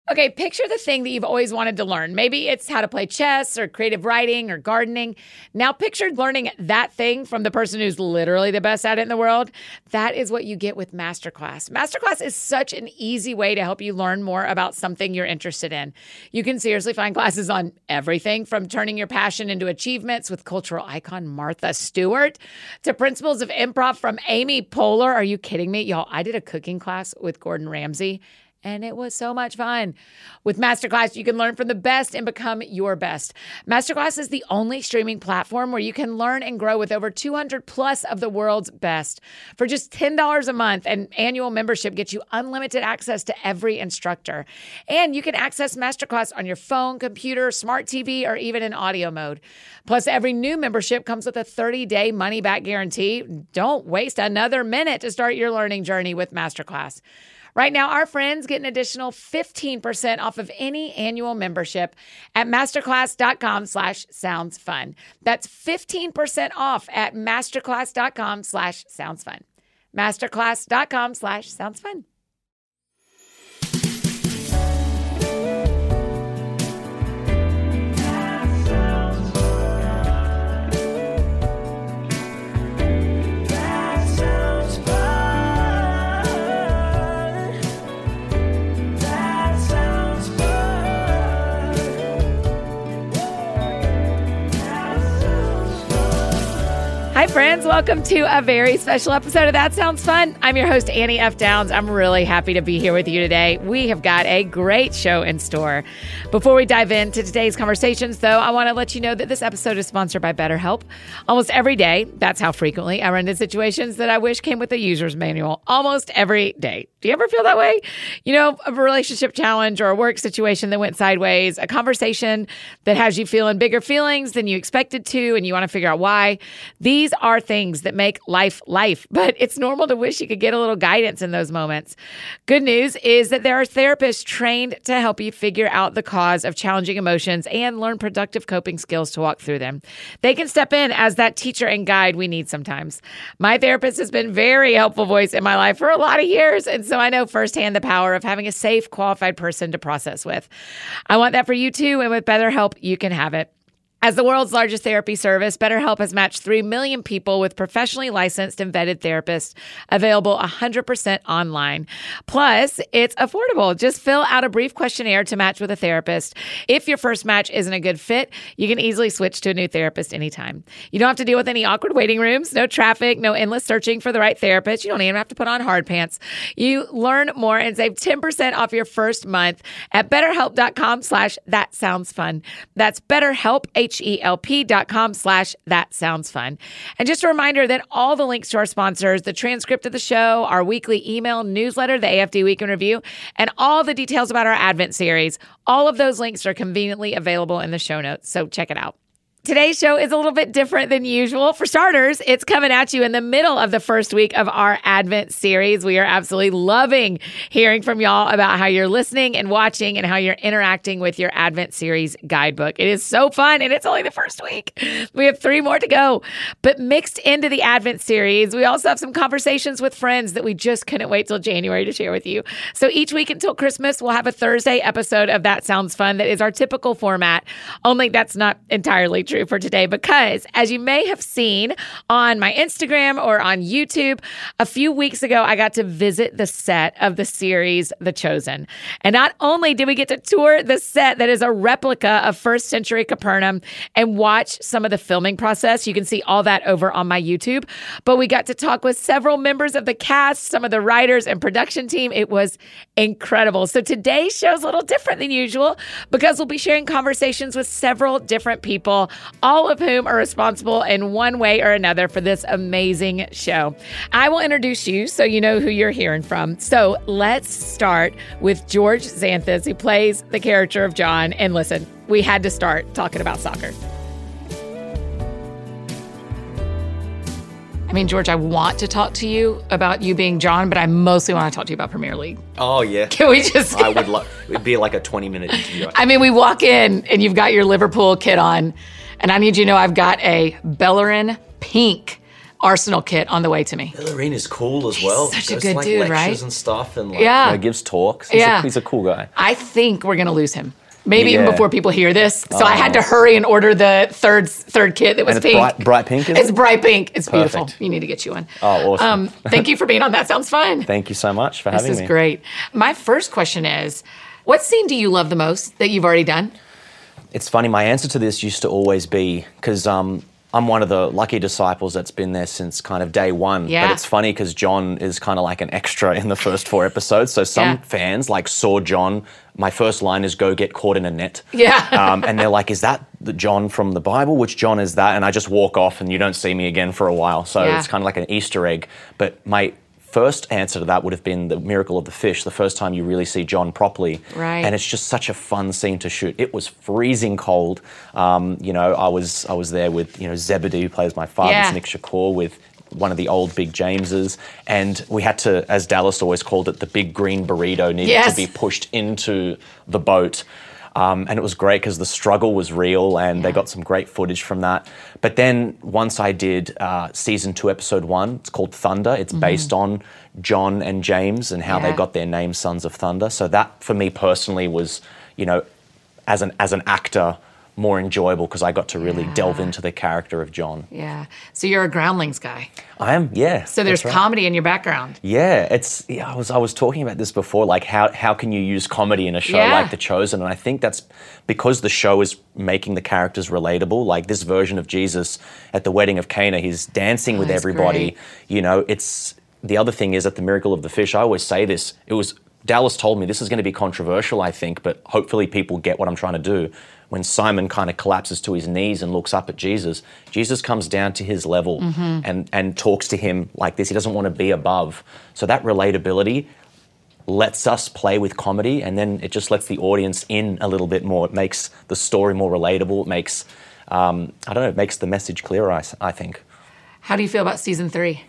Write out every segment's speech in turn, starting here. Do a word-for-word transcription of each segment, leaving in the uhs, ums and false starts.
Okay, picture the thing that you've always wanted to learn. Maybe it's how to play chess or creative writing or gardening. Now picture learning that thing from the person who's literally the best at it in the world. That is what you get with Masterclass. Masterclass is such an easy way to help you learn more about something you're interested in. You can seriously find classes on everything from turning your passion into achievements with cultural icon Martha Stewart to principles of improv from Amy Poehler. Are you kidding me? Y'all, I did a cooking class with Gordon Ramsay. And it was so much fun. With Masterclass, you can learn from the best and become your best. Masterclass is the only streaming platform where you can learn and grow with over two hundred plus of the world's best. For just ten dollars a month, an annual membership gets you unlimited access to every instructor. And you can access Masterclass on your phone, computer, smart T V, or even in audio mode. Plus, every new membership comes with a thirty-day money-back guarantee. Don't waste another minute to start your learning journey with Masterclass. Right now, our friends get an additional fifteen percent off of any annual membership at masterclass.com slash sounds fun. That's fifteen percent off at masterclass.com slash sounds fun. Masterclass.com slash sounds fun. Hi, friends. Welcome to a very special episode of That Sounds Fun. I'm your host, Annie F. Downs. I'm really happy to be here with you today. We have got a great show in store. Before we dive into today's conversations, though, I want to let you know that this episode is sponsored by BetterHelp. Almost every day, that's how frequently I run into situations that I wish came with a user's manual. Almost every day. Do you ever feel that way? You know, a relationship challenge or a work situation that went sideways, a conversation that has you feeling bigger feelings than you expected to, and you want to figure out why. These are things that make life life, but it's normal to wish you could get a little guidance in those moments. Good news is that there are therapists trained to help you figure out the cause of challenging emotions and learn productive coping skills to walk through them. They can step in as that teacher and guide we need sometimes. My therapist has been a very helpful voice in my life for a lot of years, and so I know firsthand the power of having a safe, qualified person to process with. I want that for you too, and with BetterHelp, you can have it. As the world's largest therapy service, BetterHelp has matched three million people with professionally licensed and vetted therapists, available one hundred percent online. Plus, it's affordable. Just fill out a brief questionnaire to match with a therapist. If your first match isn't a good fit, you can easily switch to a new therapist anytime. You don't have to deal with any awkward waiting rooms, no traffic, no endless searching for the right therapist. You don't even have to put on hard pants. You learn more and save ten percent off your first month at betterhelp.com slash that sounds fun. That's BetterHelp, H-E-L-P dot com slash that sounds fun. And just a reminder that all the links to our sponsors, the transcript of the show, our weekly email newsletter, the A F D Week in Review, and all the details about our Advent series, all of those links are conveniently available in the show notes. So check it out. Today's show is a little bit different than usual. For starters, it's coming at you in the middle of the first week of our Advent series. We are absolutely loving hearing from y'all about how you're listening and watching and how you're interacting with your Advent series guidebook. It is so fun, and it's only the first week. We have three more to go. But mixed into the Advent series, we also have some conversations with friends that we just couldn't wait till January to share with you. So each week until Christmas, we'll have a Thursday episode of That Sounds Fun that is our typical format, only that's not entirely true for today, because as you may have seen on my Instagram or on YouTube, a few weeks ago, I got to visit the set of the series, The Chosen. And not only did we get to tour the set that is a replica of first century Capernaum and watch some of the filming process, you can see all that over on my YouTube, but we got to talk with several members of the cast, some of the writers and production team. It was incredible. So today's show is a little different than usual because we'll be sharing conversations with several different people, all of whom are responsible in one way or another for this amazing show. I will introduce you so you know who you're hearing from. So let's start with George Xanthus, who plays the character of John. And listen, we had to start talking about soccer. I mean, George, I want to talk to you about you being John, but I mostly want to talk to you about Premier League. Oh, yeah. Can we just... I would love... It'd be like a twenty-minute interview. I mean, we walk in, and you've got your Liverpool kit on, and I need you to know I've got a Bellerin pink Arsenal kit on the way to me. Bill Arene is cool as well. such a Goes good to, like, dude, lectures right? and stuff, and like, Yeah. You know, gives talks. He's, Yeah. a, he's a cool guy. I think we're going to lose him. Maybe even Yeah. before people hear this. So I had to hurry and order the third third kit that was And it's pink. bright, bright pink, is It's it? bright pink. It's beautiful. Perfect. You need to get you one. Oh, awesome. Um, thank you for being on That Sounds Fun. Thank you so much for This having is me. great. My first question is, what scene do you love the most that you've already done? It's funny, my answer to this used to always be, because um, I'm one of the lucky disciples that's been there since kind of day one. Yeah. But it's funny because John is kind of like an extra in the first four episodes. So some Yeah. fans like saw John. My first line is "Go get caught in a net." Yeah. um, and they're like, "Is that the John from the Bible? Which John is that?" And I just walk off, and you don't see me again for a while. So Yeah. it's kind of like an Easter egg. But my first answer to that would have been the miracle of the fish, the first time you really see John properly. Right. And it's just such a fun scene to shoot. It was freezing cold. Um, you know, I was I was there with, you know, Zebedee, who plays my father, Yeah. it's Nick Shakur, with one of the old big Jameses. And we had to, as Dallas always called it, the big green burrito needed Yes. to be pushed into the boat. Um, and it was great because the struggle was real, and they Yeah. got some great footage from that. But then once I did uh, season two, episode one, it's called Thunder. It's based on John and James and how Mm-hmm. Yeah. they got their name, Sons of Thunder. So that, for me personally, was, you know, as an as an actor, more enjoyable because I got to really Yeah. delve into the character of John. Yeah. So you're a Groundlings guy. I am, yeah. So there's that's right. comedy in your background. Yeah, it's. Yeah, I was. I was talking about this before. Like, how how can you use comedy in a show Yeah. like The Chosen? And I think that's because the show is making the characters relatable. Like this version of Jesus at the wedding of Cana, he's dancing with that's everybody. great. You know, it's the other thing is at the Miracle of the Fish. I always say this. It was Dallas told me this is going to be controversial. I think, but hopefully people get what I'm trying to do. When Simon kind of collapses to his knees and looks up at Jesus, Jesus comes down to his level Mm-hmm. and, and talks to him like this. He doesn't want to be above. So that relatability lets us play with comedy, and then it just lets the audience in a little bit more. It makes the story more relatable. It makes, um, I don't know, it makes the message clearer, I, I think. How do you feel about season three?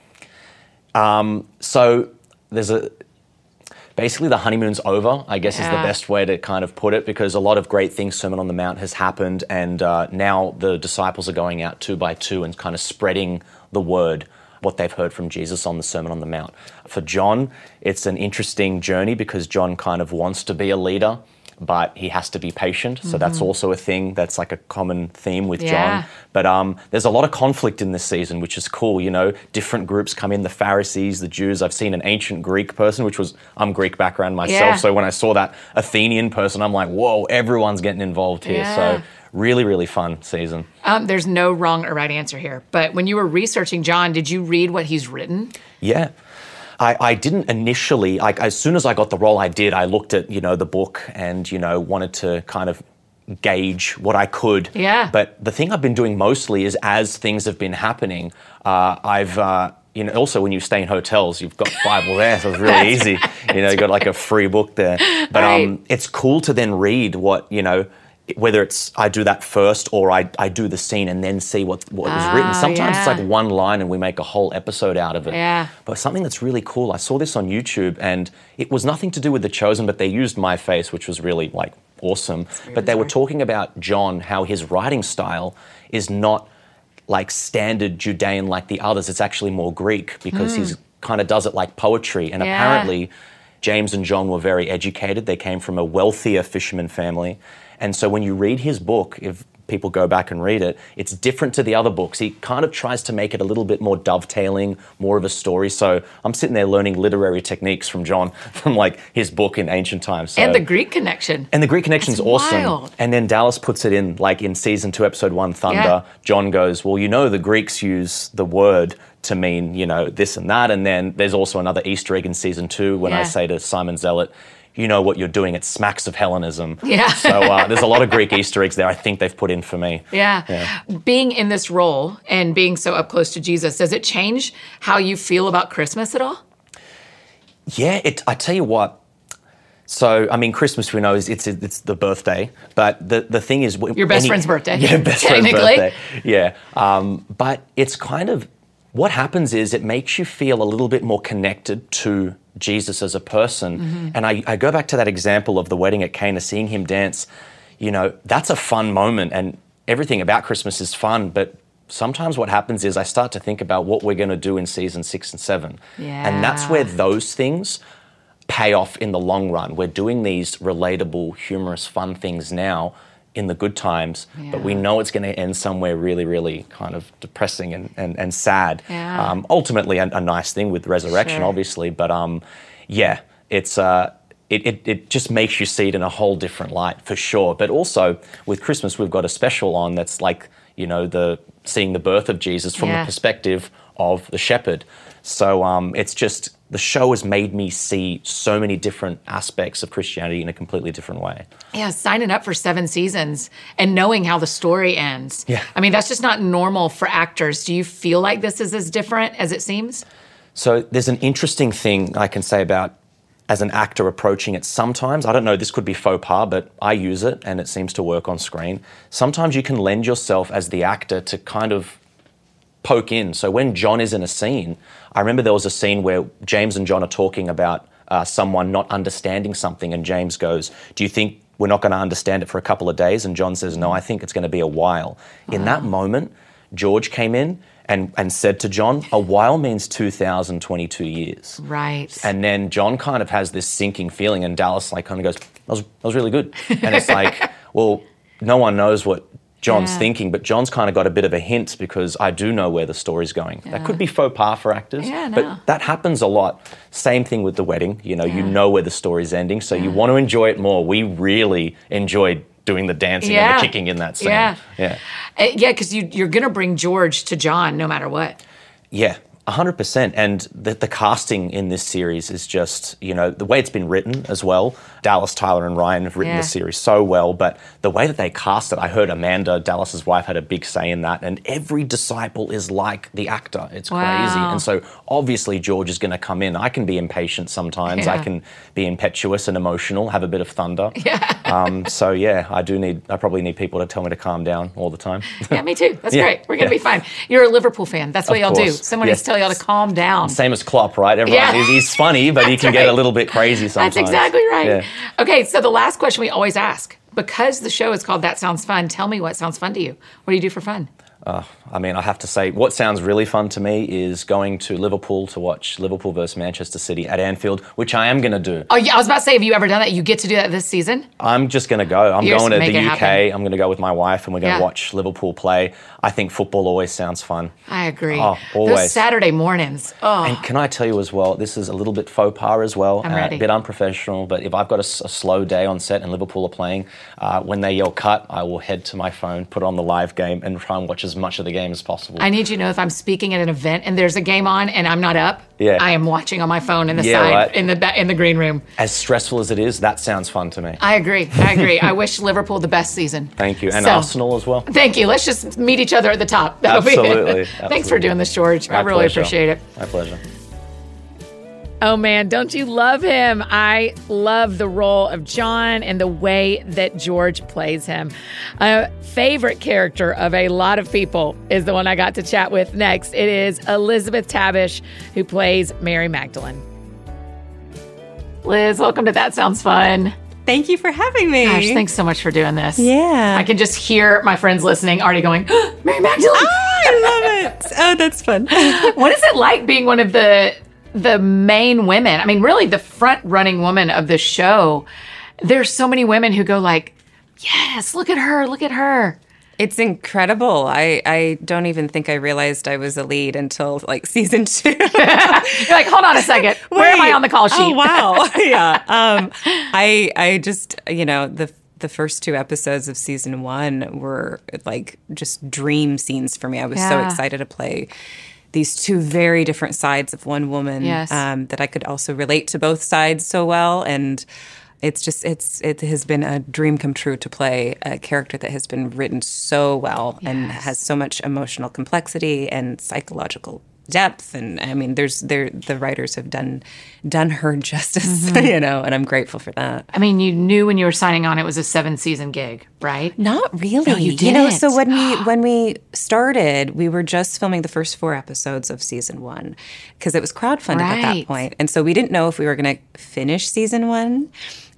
So there's a, basically the honeymoon's over, I guess is Yeah. the best way to kind of put it, because a lot of great things, Sermon on the Mount has happened, and uh, now the disciples are going out two by two and kind of spreading the word, what they've heard from Jesus on the Sermon on the Mount. For John, it's an interesting journey because John kind of wants to be a leader, but he has to be patient. So that's also a thing that's like a common theme with Yeah. John. But um, there's a lot of conflict in this season, which is cool. You know, different groups come in, the Pharisees, the Jews. I've seen an ancient Greek person, which was, I'm Greek background myself. Yeah. So when I saw that Athenian person, I'm like, whoa, everyone's getting involved here. Yeah. So really, really fun season. Um, there's no wrong or right answer here. But when you were researching John, did you read what he's written? Yeah. I, I didn't initially, like as soon as I got the role, I did. I looked at, you know, the book and, you know, wanted to kind of gauge what I could. Yeah. But the thing I've been doing mostly is as things have been happening, uh, I've, uh, you know, also when you stay in hotels, you've got Bible there, so it's really easy. You know, you got like a free book there. But Right. um, it's cool to then read what, you know, whether it's I do that first or I, I do the scene and then see what, what was written. Oh, Sometimes it's yeah. like one line and we make a whole episode out of it. Yeah. But something that's really cool, I saw this on YouTube and it was nothing to do with The Chosen, but they used my face, which was really like awesome. But they were bizarre. talking about John, how his writing style is not like standard Judean like the others. It's actually more Greek because he's kind of does it like poetry. And Yeah. apparently James and John were very educated. They came from a wealthier fisherman family. And so when you read his book, if people go back and read it, it's different to the other books. He kind of tries to make it a little bit more dovetailing, more of a story. So I'm sitting there learning literary techniques from John, from like his book in ancient times. So, And the Greek connection. and the Greek connection's That's awesome. wild. And then Dallas puts it in, like in season two, episode one, Thunder. Yeah. John goes, well, you know, the Greeks use the word to mean, you know, this and that. And then there's also another Easter egg in season two when Yeah. I say to Simon Zealot, you know what you're doing, it smacks of Hellenism. Yeah. So uh, there's a lot of Greek Easter eggs there I think they've put in for me. Yeah. Yeah. Being in this role and being so up close to Jesus, does it change how you feel about Christmas at all? Yeah, it, I tell you what. So, I mean, Christmas we know is it's it's the birthday, but the, the thing is, Your best friend's birthday, Yeah, best friend's technically. birthday. Yeah, um, but it's kind of what happens is it makes you feel a little bit more connected to Jesus as a person. Mm-hmm. And I, I go back to that example of the wedding at Cana, seeing him dance. You know, that's a fun moment, and everything about Christmas is fun, but sometimes what happens is I start to think about what we're going to do in season six and seven. Yeah. And that's where those things pay off in the long run. We're doing these relatable, humorous, fun things now in the good times, Yeah. but we know it's going to end somewhere really, really kind of depressing and, and, and sad. Yeah. Um, ultimately, a, a nice thing with resurrection, Sure. obviously, but um, yeah, it's uh, it, it, it just makes you see it in a whole different light, for sure. But also, with Christmas, we've got a special on that's like, you know, the seeing the birth of Jesus from Yeah. the perspective of the shepherd. So um, it's just, the show has made me see so many different aspects of Christianity in a completely different way. Yeah, signing up for seven seasons and knowing how the story ends. Yeah. I mean, that's just not normal for actors. Do you feel like this is as different as it seems? So there's an interesting thing I can say about as an actor approaching it sometimes. I don't know, this could be faux pas, but I use it and it seems to work on screen. Sometimes you can lend yourself as the actor to kind of poke in. So when John is in a scene, I remember there was a scene where James and John are talking about uh, someone not understanding something, and James goes, do you think we're not going to understand it for a couple of days? And John says, no, I think it's going to be a while. Wow. In that moment, George came in and, and said to John, a while means two thousand twenty-two years. Right. And then John kind of has this sinking feeling, and Dallas like kind of goes, that was, that was really good. And it's like, well, no one knows what John's Yeah. thinking, but John's kind of got a bit of a hint because I do know where the story's going. Yeah. That could be faux pas for actors, Yeah, no. but that happens a lot. Same thing with the wedding. You know, Yeah. you know where the story's ending, so you want to enjoy it more. We really enjoyed doing the dancing Yeah. and the kicking in that scene. Yeah. Yeah. Uh, yeah, because you, you're going to bring George to John no matter what. Yeah, one hundred percent. And the, the casting in this series is just, you know, the way it's been written as well. Dallas, Tyler, and Ryan have written Yeah. the series so well, but the way that they cast it, I heard Amanda, Dallas's wife, had a big say in that, and every disciple is like the actor. It's Wow. crazy. And so obviously George is going to come in. I can be impatient sometimes. Yeah. I can be impetuous and emotional, have a bit of thunder. Yeah. Um, so yeah, I do need, I probably need people to tell me to calm down all the time. Yeah, me too. That's Yeah. great. We're going to Yeah. be fine. You're a Liverpool fan. That's what Of y'all do. course. Someone Yeah. needs to tell y'all to calm down. Same as Klopp, right? Everyone, Yeah. he's, he's funny, but he That's can get right. a little bit crazy sometimes. That's exactly right. Yeah. Okay, so the last question we always ask, because the show is called That Sounds Fun, tell me what sounds fun to you. What do you do for fun? Uh, I mean, I have to say, what sounds really fun to me is going to Liverpool to watch Liverpool versus Manchester City at Anfield, which I am going to do. Oh, yeah, I was about to say, have you ever done that? You get to do that this season? I'm just going to go. I'm You're going just to the make it U K. happen. I'm going to go with my wife, and we're going to Yeah. watch Liverpool play. I think football always sounds fun. I agree. Oh, Those always. Saturday mornings. Oh, And can I tell you as well, this is a little bit faux pas as well, I'm uh, ready. a bit unprofessional, but if I've got a, s- a slow day on set and Liverpool are playing, uh, when they yell cut, I will head to my phone, put on the live game, and try and watch as much of the game as possible. I need you to know if I'm speaking at an event and there's a game on and I'm not up, Yeah. I am watching on my phone in the Yeah, side right. in the ba- in the green room. As stressful as it is, that sounds fun to me. I agree. I agree. I wish Liverpool the best season. Thank you. And So- Arsenal as well. Thank you. Let's just meet each other at the top. That'll be it. Absolutely. Thanks for Absolutely. doing this, George. I My really pleasure. appreciate it. My pleasure. Oh man, don't you love him? I love the role of John and the way that George plays him. A favorite character of a lot of people is the one I got to chat with next. It is Elizabeth Tabish, who plays Mary Magdalene. Liz, welcome to That Sounds Fun. Thank you for having me. Gosh, thanks so much for doing this. Yeah. I can just hear my friends listening already going, Mary Magdalene! Oh, I love it. Oh, that's fun. What is it like being one of the the main women? I mean, really the front running woman of the show. There's so many women who go like, yes, look at her, look at her. It's incredible. I, I don't even think I realized I was a lead until like season two. You're like, hold on a second. Where am I Wait. on the call sheet? Oh, wow. Yeah. Um, I I just, you know, the the first two episodes of season one were like just dream scenes for me. I was so Yeah. excited to play these two very different sides of one woman, Yes. um, that I could also relate to both sides so well. And it's just, it's it has been a dream come true to play a character that has been written so well and Yes. has so much emotional complexity and psychological depth. And I mean, there's there the writers have done done her justice, Mm-hmm. you know, and I'm grateful for that. I mean, you knew when you were signing on it was a seven season gig, right? Not really. No, you know, didn't. so when we when we started, we were just filming the first four episodes of season one because it was crowdfunded at Right. that point, and so we didn't know if we were going to finish season one.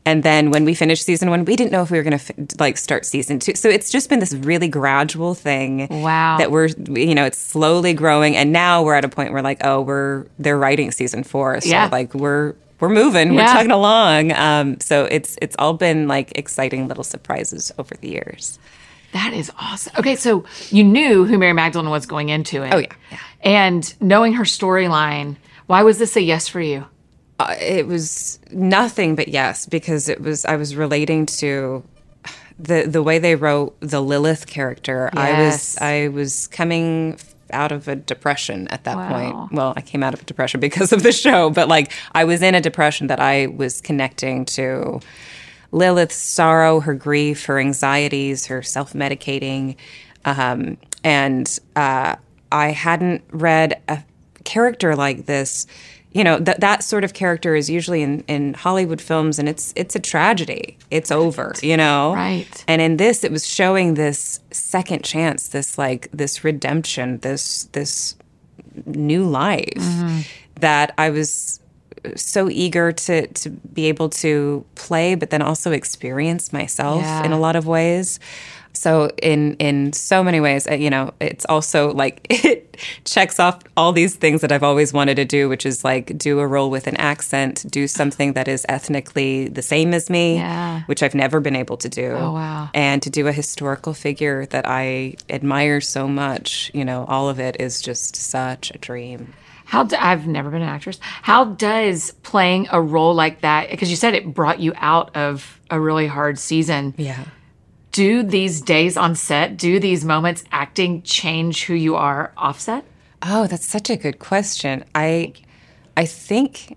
And then when we finished season one, we didn't know if we were going to f- like start season two. So it's just been this really gradual thing. Wow. That we're, you know, it's slowly growing. And now we're at a point where like, oh, we're, they're writing season four. So Yeah. like we're, we're moving, we're Yeah. chugging along. Um, so it's, it's all been like exciting little surprises over the years. That is awesome. Okay, so you knew who Mary Magdalene was going into it. Oh, yeah, yeah. And knowing her storyline, why was this a yes for you? Uh, it was nothing but yes, because it was I was relating to the the way they wrote the Lilith character. I was Yes. I was coming out of a depression at that Wow. point. Well, I came out of a depression because of the show, but like I was in a depression that I was connecting to Lilith's sorrow, her grief, her anxieties, her self-medicating, um, and uh, I hadn't read a character like this. You know, that that sort of character is usually in, in Hollywood films, and it's it's a tragedy. It's over, you know? Right. And in this, it was showing this second chance, this like this redemption, this this new life Mm-hmm. that I was so eager to to be able to play, but then also experience myself Yeah. in a lot of ways. So in in so many ways, uh, you know, it's also like it checks off all these things that I've always wanted to do, which is like do a role with an accent, do something that is ethnically the same as me, Yeah. which I've never been able to do. Oh, wow. And to do a historical figure that I admire so much, you know, all of it is just such a dream. How do, I've never been an actress. How does playing a role like that, because you said it brought you out of a really hard season. Yeah. Do these days on set, do these moments acting change who you are offset? Oh, that's such a good question. I I think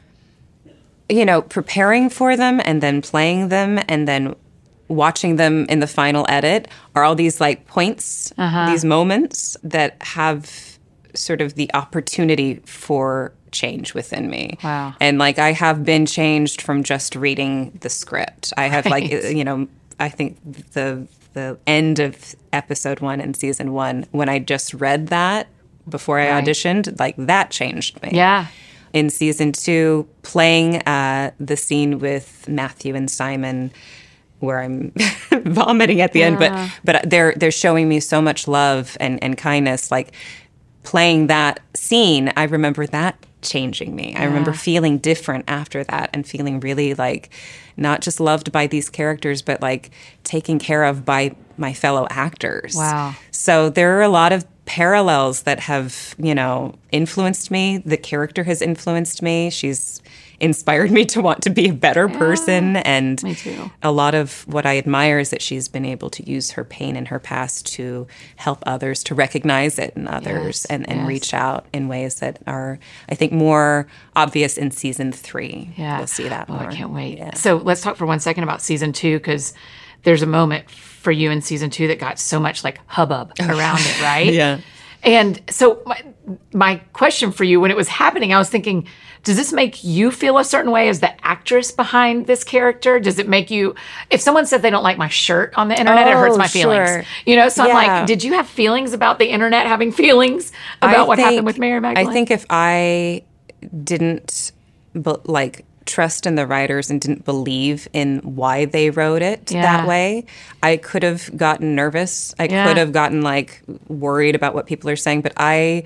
you know, preparing for them and then playing them and then watching them in the final edit are all these like points, these moments that have sort of the opportunity for change within me. Wow. And like I have been changed from just reading the script. I have like Right. you know, I think the the end of episode one in season one, when I just read that before I Right. auditioned, like that changed me. Yeah. In season two, playing uh, the scene with Matthew and Simon, where I'm vomiting at the end, but but they're they're showing me so much love and, and kindness. Like playing that scene, I remember that changing me. I remember feeling different after that and feeling really like not just loved by these characters, but like taken care of by my fellow actors. Wow. So there are a lot of parallels that have, you know, influenced me. The character has influenced me. She's inspired me to want to be a better person. And me too. a lot of what I admire is that she's been able to use her pain in her past to help others, to recognize it in others Yes, and, and yes. reach out in ways that are, I think, more obvious in season three. Yeah. We'll see that Oh, more. I can't wait. Yeah. So let's talk for one second about season two, because there's a moment for you in season two that got so much like hubbub around it, right? Yeah. And so my, my question for you, when it was happening, I was thinking, does this make you feel a certain way as the actress behind this character? Does it make you, if someone says they don't like my shirt on the internet, it hurts Oh, my feelings. sure. You know, so I'm Yeah. like, did you have feelings about the internet having feelings about I what think- happened with Mary Magdalene? I think if I didn't be- like trust in the writers and didn't believe in why they wrote it Yeah. that way, I could have gotten nervous. I Yeah. could have gotten like worried about what people are saying. But I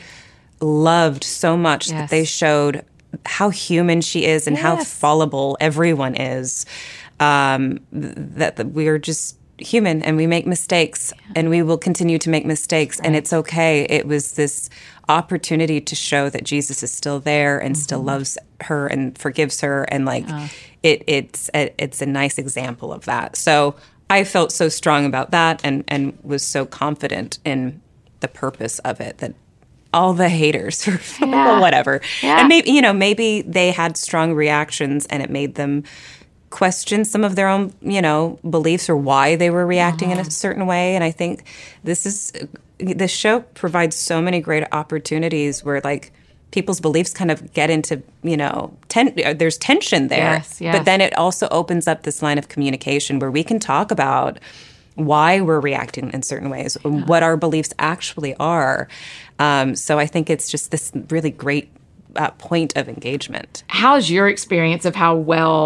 loved so much Yes. that they showed how human she is and how Yes. fallible everyone is. Um, th- that, that we are just human and we make mistakes and we will continue to make mistakes and it's okay. It was this opportunity to show that Jesus is still there and still loves her and forgives her, and like it it's a, it's a nice example of that. So I felt so strong about that and and was so confident in the purpose of it that all the haters or Yeah. whatever. Yeah. And maybe, you know, maybe they had strong reactions and it made them question some of their own, you know, beliefs or why they were reacting in a certain way. And I think this is, this show provides so many great opportunities where like people's beliefs kind of get into, you know, ten, there's tension there. Yes, yes. But then it also opens up this line of communication where we can talk about why we're reacting in certain ways, what our beliefs actually are. Um, so I think it's just this really great uh, point of engagement. how's your experience of how well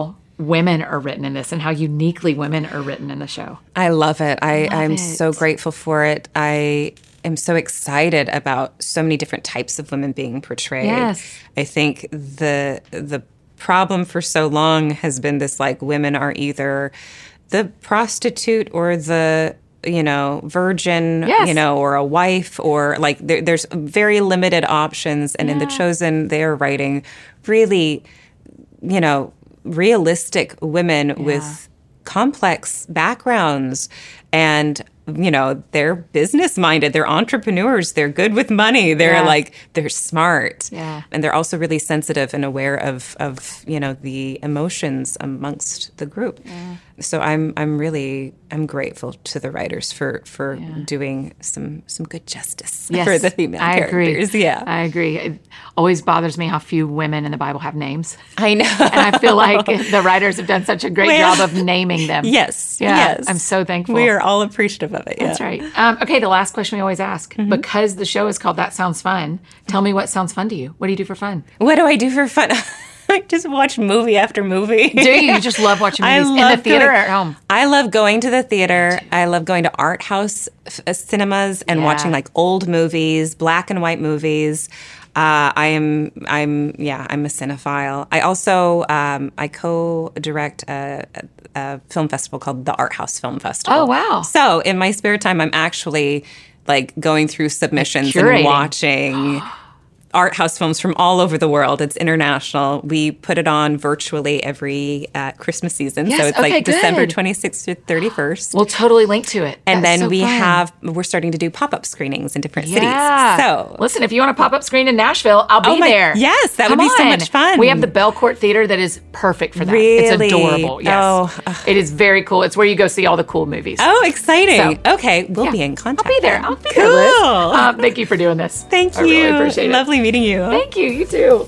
women are written in this and how uniquely women are written in the show. I love it. I, Love I'm it. so grateful for it. I am so excited about so many different types of women being portrayed. Yes. I think the the problem for so long has been this, like, women are either the prostitute or the, you know, virgin, Yes. you know, or a wife, or like there, there's very limited options. And in The Yeah. Chosen, they are writing really, you know, realistic women with complex backgrounds, and you know, they're business minded, they're entrepreneurs, they're good with money, they're Yeah. like, they're smart, Yeah. and they're also really sensitive and aware of of you know, the emotions amongst the group. So I'm I'm really I'm grateful to the writers for for doing some some good justice Yes, for the female I characters. agree. Yeah, I agree. It always bothers me how few women in the Bible have names. I know. And I feel like the writers have done such a great Well, job of naming them. Yes, Yeah, yes. I'm so thankful. We are all appreciative of it. Yeah. That's right. Um, okay, the last question we always ask. Mm-hmm. Because the show is called That Sounds Fun, tell me what sounds fun to you. What do you do for fun? What do I do for fun? I just watch movie after movie. Do you? You just love watching I movies in love the theater going- or at home? I love going to the theater. I love going to art house f- uh, cinemas and Yeah. watching like old movies, black and white movies. Uh, I am, I'm, yeah, I'm a cinephile. I also, um, I co-direct a, a, a film festival called the Art House Film Festival. Oh, wow. So in my spare time, I'm actually like going through submissions Curating. and watching art house films from all over the world. It's international. We put it on virtually every uh, Christmas season. Yes, So it's okay, like December good. twenty-sixth to thirty-first. We'll totally link to it. And That's then so we fun. have, we're starting to do pop-up screenings in different Yeah. cities. So listen, if you want a pop up screen in Nashville, I'll be Oh my- there. yes, that would Come be so on. much fun. We have the Belcourt Theater that is perfect for that. It's Really? adorable. Yes. Oh, ugh. It is very cool. It's where you go see all the cool movies. Oh, exciting. So, okay, we'll Yeah. be in contact. I'll be there. then. I'll be cool. there, Liz. Um, thank you for doing this. Thank I you. really appreciate it. Lovely meeting you. Thank you. You too.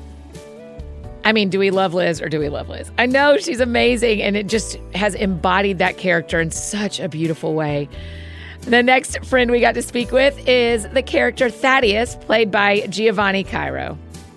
I mean, do we love Liz or do we love Liz? I know she's amazing, and it just has embodied that character in such a beautiful way. The next friend we got to speak with is the character Thaddeus, played by Giovanni Cairo.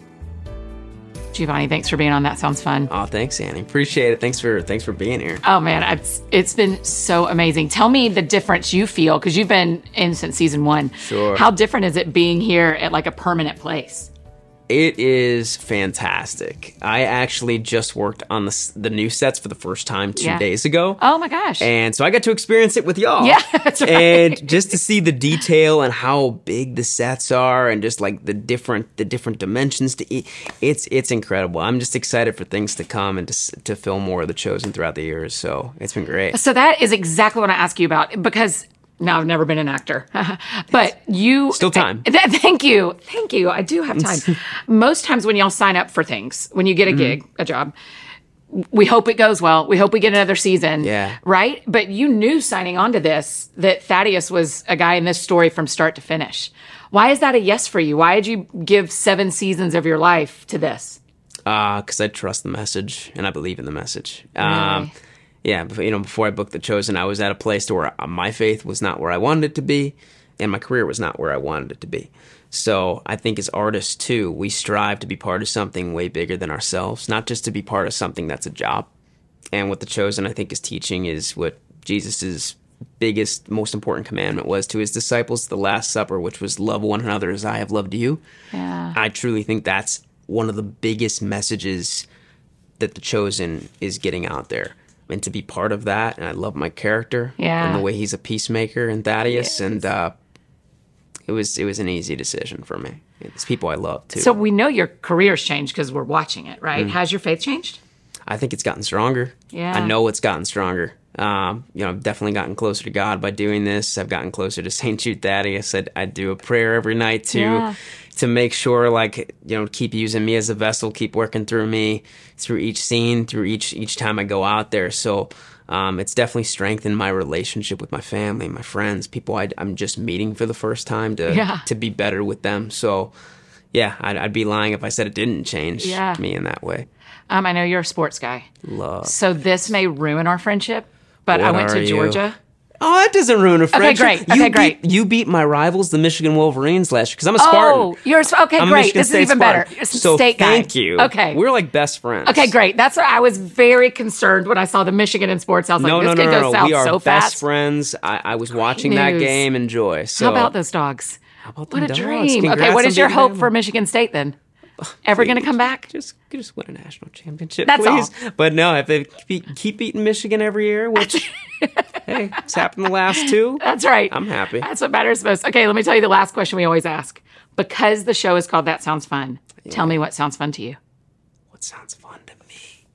Giovanni, thanks for being on That Sounds Fun. Oh, thanks, Annie. Appreciate it. Thanks for thanks for being here. Oh man, it's, it's been so amazing. Tell me the difference you feel, because you've been in since season one. Sure. How different is it being here at like a permanent place? It is fantastic. I actually just worked on the s- the new sets for the first time two Yeah. days ago. Oh my gosh. And so I got to experience it with y'all. Yeah, that's right. And just to see the detail and how big the sets are, and just like the different the different dimensions to eat, it's it's incredible. I'm just excited for things to come and to s- to film more of The Chosen throughout the years. So it's been great. So that is exactly what I ask you about, because now I've never been an actor, but you Still time. Th- thank you, thank you. I do have time. Most times when y'all sign up for things, when you get a Mm-hmm. gig, a job, we hope it goes well. We hope we get another season. Yeah. Right. But you knew signing on to this that Thaddeus was a guy in this story from start to finish. Why is that a yes for you? Why did you give seven seasons of your life to this? Because I trust the message and I believe in the message. Um, Really? yeah, bef- you know, before I booked The Chosen, I was at a place to where my faith was not where I wanted it to be, and my career was not where I wanted it to be. So I think as artists too, we strive to be part of something way bigger than ourselves, not just to be part of something that's a job. And what The Chosen, I think, is teaching is what Jesus's biggest, most important commandment was to his disciples, the Last Supper, which was love one another as I have loved you. Yeah. I truly think that's one of the biggest messages that The Chosen is getting out there. And to be part of that, and I love my character Yeah. and the way he's a peacemaker and Thaddeus, and uh, it was it was an easy decision for me. It's people I love too. So we know your career's changed because we're watching it, right? Has your faith changed? I think it's gotten stronger. Yeah. I know it's gotten stronger. Um, you know, I've definitely gotten closer to God by doing this. I've gotten closer to Saint Jude Thaddeus. I, I do a prayer every night to Yeah. to make sure, like, you know, keep using me as a vessel, keep working through me through each scene, through each each time I go out there. So um, it's definitely strengthened my relationship with my family, my friends, people I, I'm just meeting for the first time to Yeah. to be better with them. So yeah, I'd, I'd be lying if I said it didn't change Yeah. me in that way. Um, I know you're a sports guy. Love. So this may ruin our friendship, but I What went are to you? Georgia. Oh, that doesn't ruin a friendship. great. You Okay, beat, great. You beat my rivals, the Michigan Wolverines, last year because I'm a Spartan. Oh, you're a, okay. I'm a Great. Michigan This State is even Spartan. better. You're some So state guy. thank you. Okay. We're like best friends. Okay, great. That's what I was very concerned when I saw the Michigan in sports. I was No, like, no, this no, could no, go no. south We are so best fast. friends. I, I was watching that news. game. Enjoy. So How about those dogs? How about What a them dogs? dream. Congrats Okay, what on is your beating hope them. for Michigan State then? Ever going to come back? Just, just win a national championship, That's please. all. But no, if they keep, keep beating Michigan every year, which hey, it's happened the last two. That's right. I'm happy. That's what matters most. Okay, let me tell you the last question we always ask. Because the show is called That Sounds Fun, tell me what sounds fun to you. What sounds fun to me?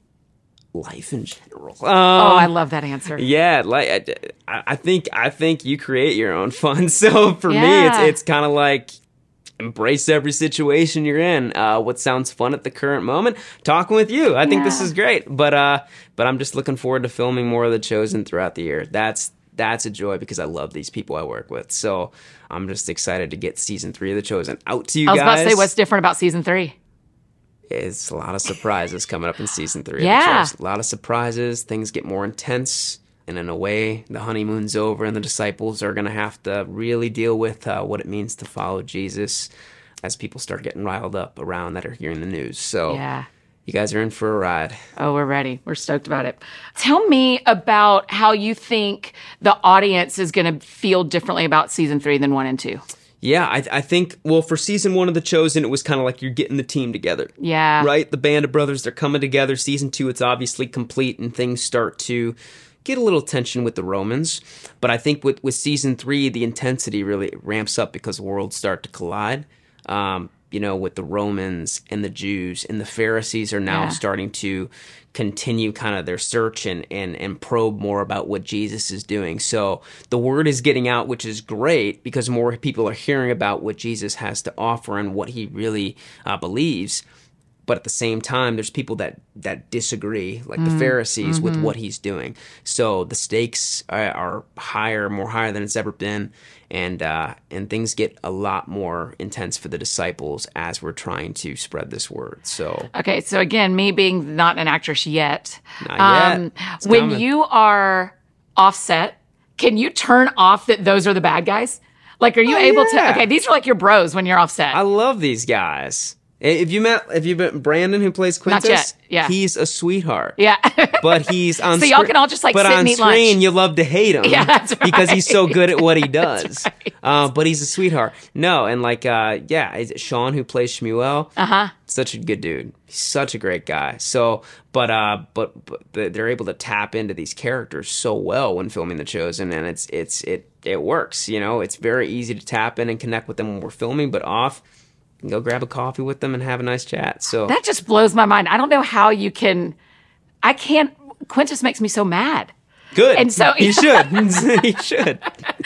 Life in general. Um, Oh, I love that answer. Yeah, like I, I think I think you create your own fun. So for me, Yeah. it's it's kind of like embrace every situation you're in. Uh, what sounds fun at the current moment? Talking with you. I think this Yeah. is great. But uh, but I'm just looking forward to filming more of The Chosen throughout the year. That's that's a joy because I love these people I work with. So I'm just excited to get season three of The Chosen out to you I was guys. about to say, what's different about season three? It's a lot of surprises coming up in season three. Yeah. Of the Chosen. A lot of surprises. Things get more intense. And in a way, the honeymoon's over, and the disciples are going to have to really deal with uh, what it means to follow Jesus as people start getting riled up around that are hearing the news. So Yeah. you guys are in for a ride. Oh, we're ready. We're stoked about it. Tell me about how you think the audience is going to feel differently about season three than one and two. Yeah, I, I think, well, for season one of The Chosen, it was kind of like you're getting the team together. Yeah. Right? The band of brothers, they're coming together. Season two, it's obviously complete, and things start to get a little tension with the Romans. But I think with, with season three, the intensity really ramps up because worlds start to collide. Um, you know, with the Romans and the Jews, and the Pharisees are now Yeah. starting to continue kind of their search and, and, and probe more about what Jesus is doing. So the word is getting out, which is great because more people are hearing about what Jesus has to offer and what he really uh, believes. But at the same time, there's people that, that disagree, like the Pharisees, with what he's doing. So the stakes are, are higher, more higher than it's ever been, and uh, and things get a lot more intense for the disciples as we're trying to spread this word. So Okay, so again, me being not an actress yet, Not yet. um, It's when coming. you are offset, can you turn off that those are the bad guys? Like, are you Oh, able yeah. to? Okay, these are like your bros when you're offset. I love these guys. If you met, if you met Brandon, who plays Not Quintus, yet, yeah. he's a sweetheart. yeah. But he's on So y'all screen- can all just, like, but sit on and eat screen lunch. you love to hate him. Yeah, that's because he's so right. good at what he does. right. uh, but he's a sweetheart. No, and like uh, yeah, is it Sean who plays Shmuel? Uh huh. Such a good dude. He's such a great guy. So, but uh, but, but they're able to tap into these characters so well when filming The Chosen, and it's it's it it works. You know, it's very easy to tap in and connect with them when we're filming, but off. You can go grab a coffee with them and have a nice chat. So That just blows my mind. I don't know how you can. I can't. Quintus makes me so mad. good. And so- he should. he should.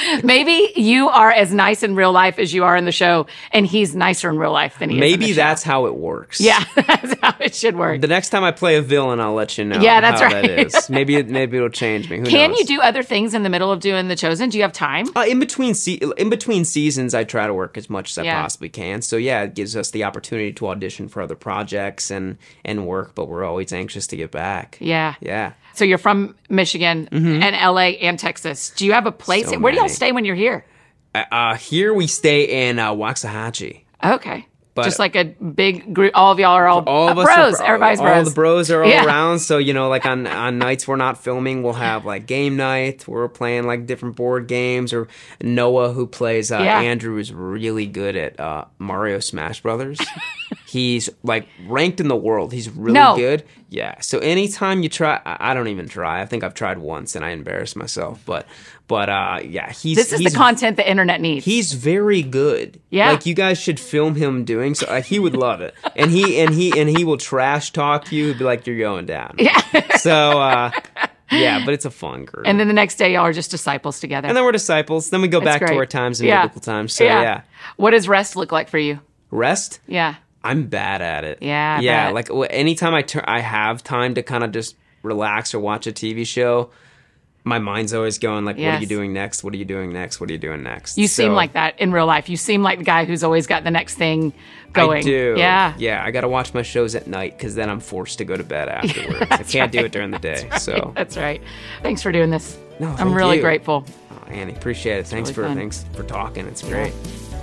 Maybe you are as nice in real life as you are in the show, and he's nicer in real life than he is. in Maybe the show. that's how it works. Yeah, that's how it should work. The next time I play a villain, I'll let you know. Yeah, that's how right. That is. Maybe it, maybe it'll change me. Who Can knows? you do other things in the middle of doing The Chosen? Do you have time? Uh, in between se- in between seasons, I try to work as much as I Yeah. possibly can. So yeah, it gives us the opportunity to audition for other projects and and work. But we're always anxious to get back. Yeah. Yeah. So you're from Michigan and L A and Texas. Do you have a place? So Where do y'all many. stay when you're here? Uh, here we stay in uh, Waxahachie. Okay. But- Just like a big group. All of y'all are all, All of uh, us, bros. are, Everybody's all bros. the bros are all Yeah. around. So you know, like on on nights we're not filming, we'll have like game night. We're playing like different board games. Or Noah, who plays uh, Yeah. Andrew, is really good at uh, Mario Smash Brothers. He's like ranked in the world. He's really No. good. Yeah. So anytime you try, I I don't even try. I think I've tried once and I embarrassed myself. But but uh, yeah, he's This is he's the content the internet needs. He's very good. Yeah. like you guys should film him doing so. Uh, he would love it, and he and he and he will trash talk you. He'd be like, "You're going down." Yeah. So uh, yeah, but it's a fun group. And then the next day, y'all are just disciples together. And then we're disciples. Then we go That's back to great. our times in Yeah. biblical times. So yeah. What does rest look like for you? Rest. Yeah. I'm bad at it. Yeah, I yeah. bet. Like w- anytime I turn, I have time to kind of just relax or watch a T V show. My mind's always going like, "What are Yes. you doing next? What are you doing next? What are you doing next?" You seem So- like that in real life. You seem like the guy who's always got the next thing going. I do. Yeah. Yeah. I got to watch my shows at night because then I'm forced to go to bed afterwards. I can't do it during the day. So That's right. Thanks for doing this. No, I'm thank really you. grateful. Annie. Appreciate it. Thanks really for fun. thanks for talking. It's great.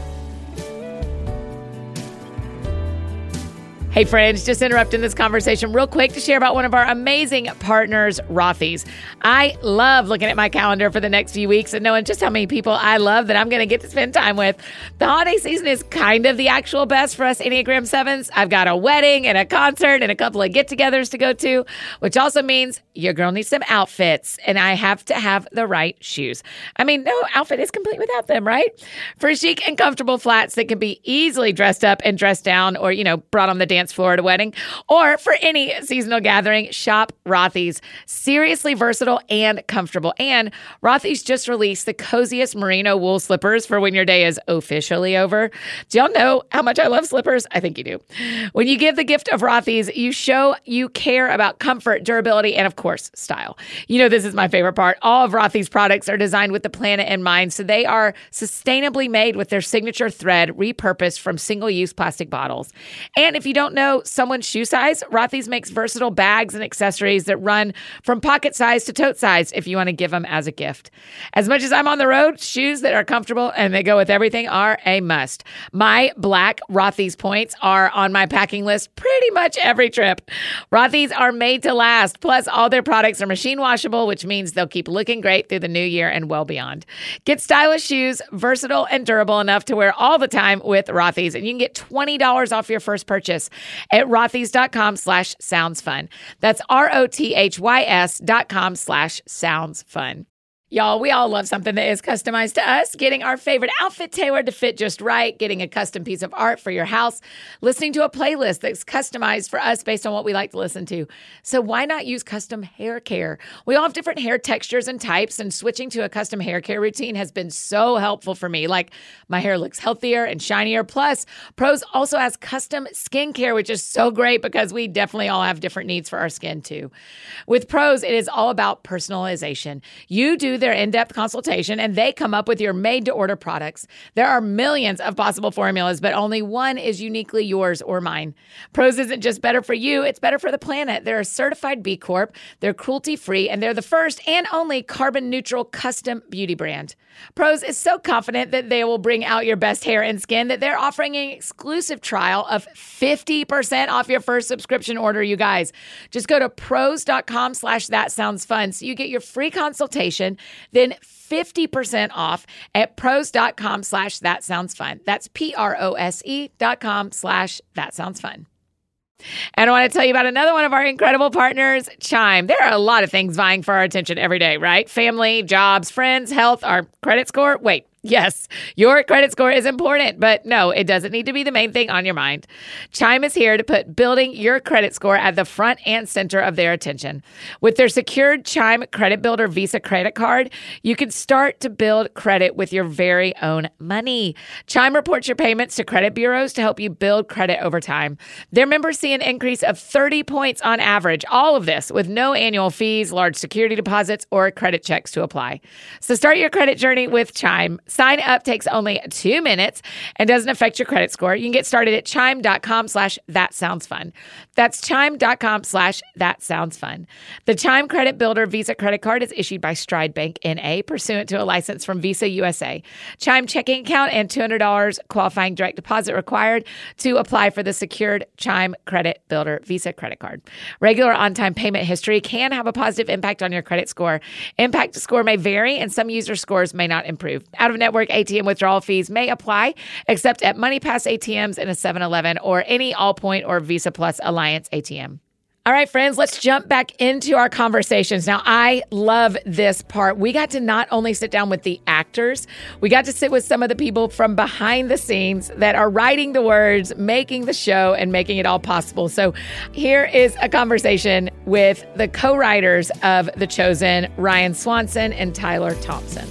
Hey friends, just interrupting this conversation real quick to share about one of our amazing partners, Rothy's. I love looking at my calendar for the next few weeks and knowing just how many people I love that I'm going to get to spend time with. The holiday season is kind of the actual best for us Enneagram sevens. I've got a wedding and a concert and a couple of get-togethers to go to, which also means your girl needs some outfits, and I have to have the right shoes. I mean, no outfit is complete without them, right? For chic and comfortable flats that can be easily dressed up and dressed down, or, you know, brought on the dance floor at a wedding, or for any seasonal gathering, shop Rothy's. Seriously versatile and comfortable. And Rothy's just released the coziest merino wool slippers for when your day is officially over. Do y'all know how much I love slippers? I think you do. When you give the gift of Rothy's, you show you care about comfort, durability, and of course, style. You know, this is my favorite part. All of Rothy's products are designed with the planet in mind, so they are sustainably made with their signature thread repurposed from single-use plastic bottles. And if you don't know someone's shoe size, Rothy's makes versatile bags and accessories that run from pocket size to tote size if you want to give them as a gift. As much as I'm on the road, shoes that are comfortable and they go with everything are a must. My black Rothy's points are on my packing list pretty much every trip. Rothy's are made to last. Plus, all their products are machine washable, which means they'll keep looking great through the new year and well beyond. Get stylish shoes, versatile and durable enough to wear all the time with Rothy's, and you can get twenty dollars off your first purchase at rothys.com slash sounds fun. That's R-O-T-H-Y-S dot com slash sounds fun. Y'all, we all love something that is customized to us. Getting our favorite outfit tailored to fit just right, getting a custom piece of art for your house, listening to a playlist that's customized for us based on what we like to listen to. So why not use custom hair care? We all have different hair textures and types, and switching to a custom hair care routine has been so helpful for me. Like, my hair looks healthier and shinier. Plus, Prose also has custom skincare, which is so great because we definitely all have different needs for our skin too. With Prose, it is all about personalization. You do their in-depth consultation, and they come up with your made-to-order products. There are millions of possible formulas, but only one is uniquely yours or mine. Prose isn't just better for you, it's better for the planet. They're a certified B Corp, they're cruelty-free, and they're the first and only carbon-neutral custom beauty brand. Prose is so confident that they will bring out your best hair and skin that they're offering an exclusive trial of fifty percent off your first subscription order, you guys. Just go to prose.com slash that sounds fun so you get your free consultation, then fifty percent off at prose.com slash that sounds fun. That's P-R-O-S-E dot com slash that sounds fun. And I want to tell you about another one of our incredible partners, Chime. There are a lot of things vying for our attention every day, right? Family, jobs, friends, health, our credit score. Wait. Yes, your credit score is important, but no, it doesn't need to be the main thing on your mind. Chime is here to put building your credit score at the front and center of their attention. With their secured Chime Credit Builder Visa credit card, you can start to build credit with your very own money. Chime reports your payments to credit bureaus to help you build credit over time. Their members see an increase of thirty points on average, all of this with no annual fees, large security deposits, or credit checks to apply. So start your credit journey with Chime. Sign up takes only two minutes and doesn't affect your credit score. You can get started at chime.com slash that sounds fun. That's chime.com slash that sounds fun. The Chime Credit Builder Visa credit card is issued by Stride Bank N A pursuant to a license from Visa U S A. Chime checking account and two hundred dollars qualifying direct deposit required to apply for the secured Chime Credit Builder Visa credit card. Regular on-time payment history can have a positive impact on your credit score. Impact to score may vary, and some user scores may not improve. Out of network A T M withdrawal fees may apply, except at MoneyPass A T Ms in a seven eleven or any Allpoint or Visa Plus Alliance A T M. All right, friends, let's jump back into our conversations. Now, I love this part. We got to not only sit down with the actors, we got to sit with some of the people from behind the scenes that are writing the words, making the show, and making it all possible. So here is a conversation with the co-writers of The Chosen, Ryan Swanson and Tyler Thompson.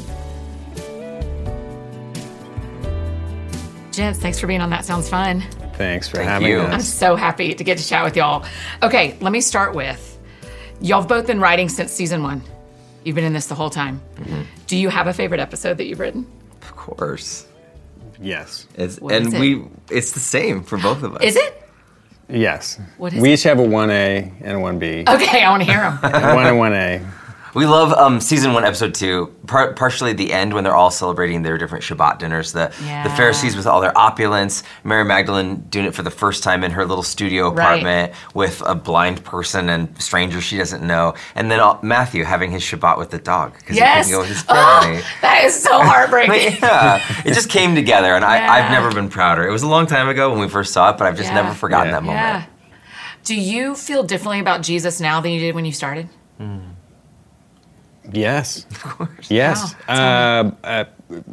Gents, thanks for being on That Sounds Fun. Thanks for Thank having you. us. I'm so happy to get to chat with y'all. Okay, let me start with, y'all have both been writing since season one. You've been in this the whole time. Mm-hmm. Do you have a favorite episode that you've written? Of course. Yes. It's, What and is it? we it's the same for both of us. Is it? Yes. What is we it? each have a one A and a one B. Okay, I want to hear them. one and one A. We love um, season one, episode two, par- partially the end when they're all celebrating their different Shabbat dinners. The, Yeah. the Pharisees with all their opulence, Mary Magdalene doing it for the first time in her little studio apartment Right. with a blind person and strangers she doesn't know. And then uh, Matthew having his Shabbat with the dog because Yes. he couldn't go with his Oh, family. that is so heartbreaking. Yeah, it just came together, and Yeah. I, I've never been prouder. It was a long time ago when we first saw it, but I've just Yeah. never forgotten Yeah. that moment. Yeah. Do you feel differently about Jesus now than you did when you started? Yes. Of course. Yes. Wow. Uh, uh,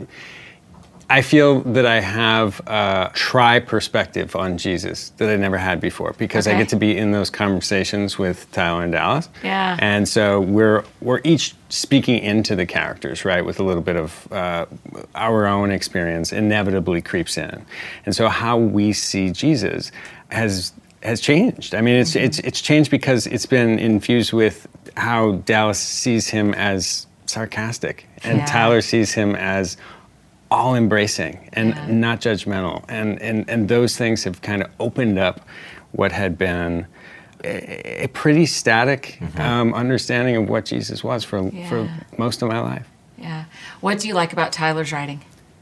I feel that I have a tri perspective on Jesus that I never had before because Okay. I get to be in those conversations with Tyler and Dallas. Yeah. And so we're we're each speaking into the characters, right, with a little bit of uh, our own experience inevitably creeps in. And so how we see Jesus has has changed. I mean, it's it's it's changed because it's been infused with how Dallas sees him as sarcastic and Yeah. Tyler sees him as all embracing and Yeah. not judgmental. And, and and those things have kind of opened up what had been a, a pretty static um, understanding of what Jesus was for for Yeah. most of my life. Yeah. What do you like about Tyler's writing?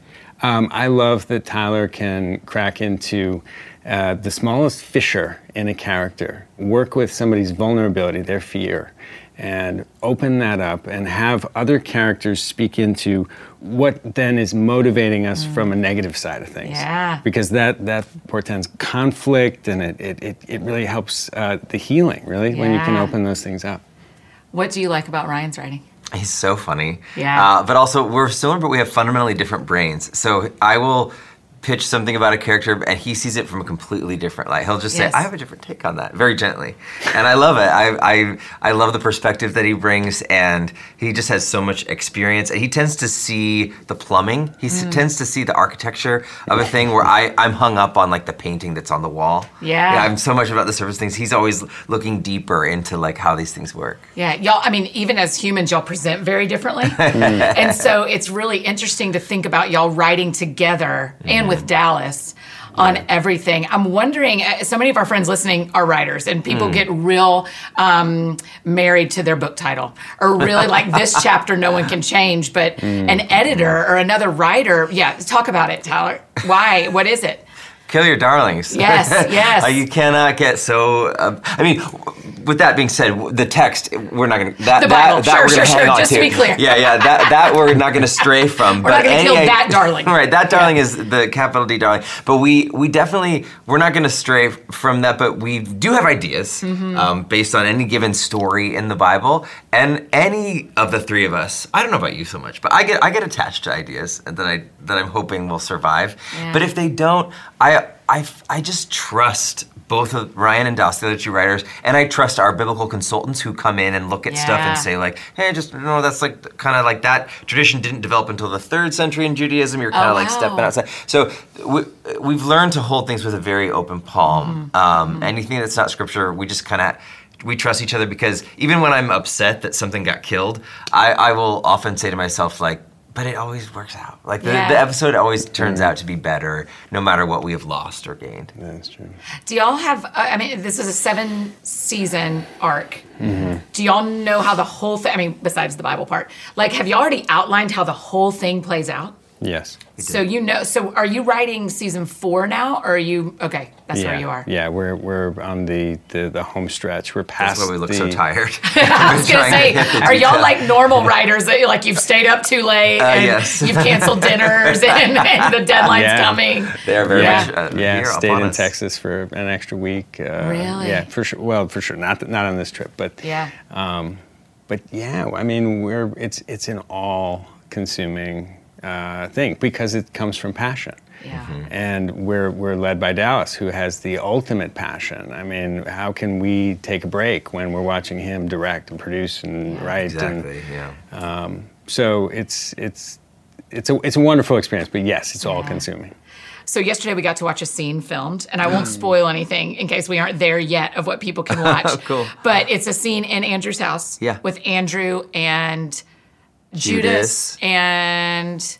Um, I love that Tyler can crack into uh, the smallest fissure in a character, work with somebody's vulnerability, their fear, and open that up and have other characters speak into what then is motivating us from a negative side of things. Yeah. Because that, that portends conflict and it, it, it, it really helps uh, the healing, really, when you can Yeah. open those things up. What do you like about Ryan's writing? He's so funny. Yeah. Uh, but also, we're similar, but we have fundamentally different brains. So I will pitch something about a character, and he sees it from a completely different light. He'll just Yes. say, "I have a different take on that," very gently, and I love it. I, I I love the perspective that he brings, and he just has so much experience. And he tends to see the plumbing. He Mm. s tends to see the architecture of a thing. Where I I'm hung up on like the painting that's on the wall. Yeah. I'm so much about the surface things. He's always looking deeper into like how these things work. Yeah, y'all, I mean, even as humans, y'all present very differently. And so it's really interesting to think about y'all writing together and with Dallas on everything. I'm wondering, uh, so many of our friends listening are writers, and people get real um, married to their book title, or really like this chapter no one can change, but an editor or another writer, yeah, talk about it, Tyler. Why? What is it? Kill your darlings. Yes, yes. Uh, you cannot get so. Uh, I mean, with that being said, the text we're not going to that The that, Bible. that Sure, we're sure, gonna hang sure. on Just to be clear. Yeah, yeah. That that we're not going to stray from. We're not gonna any kill idea- that darling. Right. That darling is the capital D darling. But we we definitely we're not going to stray from that. But we do have ideas Mm-hmm. um, based on any given story in the Bible, and any of the three of us. I don't know about you so much, but I get I get attached to ideas that I that I'm hoping will survive. Yeah. But if they don't, I. I, I just trust both of Ryan and Dallas, the other two writers, and I trust our biblical consultants who come in and look at stuff Yeah. and say like, hey, just you know, that's like kind of like that tradition didn't develop until the third century in Judaism. You're kind of Oh, like wow. stepping outside. So we, we've learned to hold things with a very open palm. Mm-hmm. Um, anything that's not scripture, we just kind of we trust each other because even when I'm upset that something got killed, I, I will often say to myself like, but it always works out. Like the, Yeah. the episode always turns out to be better, no matter what we have lost or gained. That's true. Do y'all have, uh, I mean, this is a seven season arc. Do y'all know how the whole thing, I mean, besides the Bible part, like, have you already outlined how the whole thing plays out? Yes. So you know, so are you writing season four now, or are you, okay, that's yeah. where you are. Yeah, we're we're on the, the, the home stretch. We're past That's why we look the, so tired. I was gonna say, are y'all like normal writers that like you've stayed up too late Uh, and yes. you've canceled dinners and, and the deadline's Yeah. coming? They are very Yeah. much uh, Yeah, here stayed upon in us. Texas for an extra week. Uh, Really? Yeah, for sure. Well, for sure, not not on this trip, but Yeah. Um, but yeah, I mean, we're it's it's an all-consuming uh, thing because it comes from passion. Yeah. And we're we're led by Dallas, who has the ultimate passion. I mean, how can we take a break when we're watching him direct and produce and write? Exactly. And, Yeah. um, so it's it's it's a it's a wonderful experience. But yes, it's all-consuming. So yesterday we got to watch a scene filmed, and I won't spoil anything in case we aren't there yet of what people can watch. Cool. But it's a scene in Andrew's house Yeah. with Andrew and Judas, Judas. and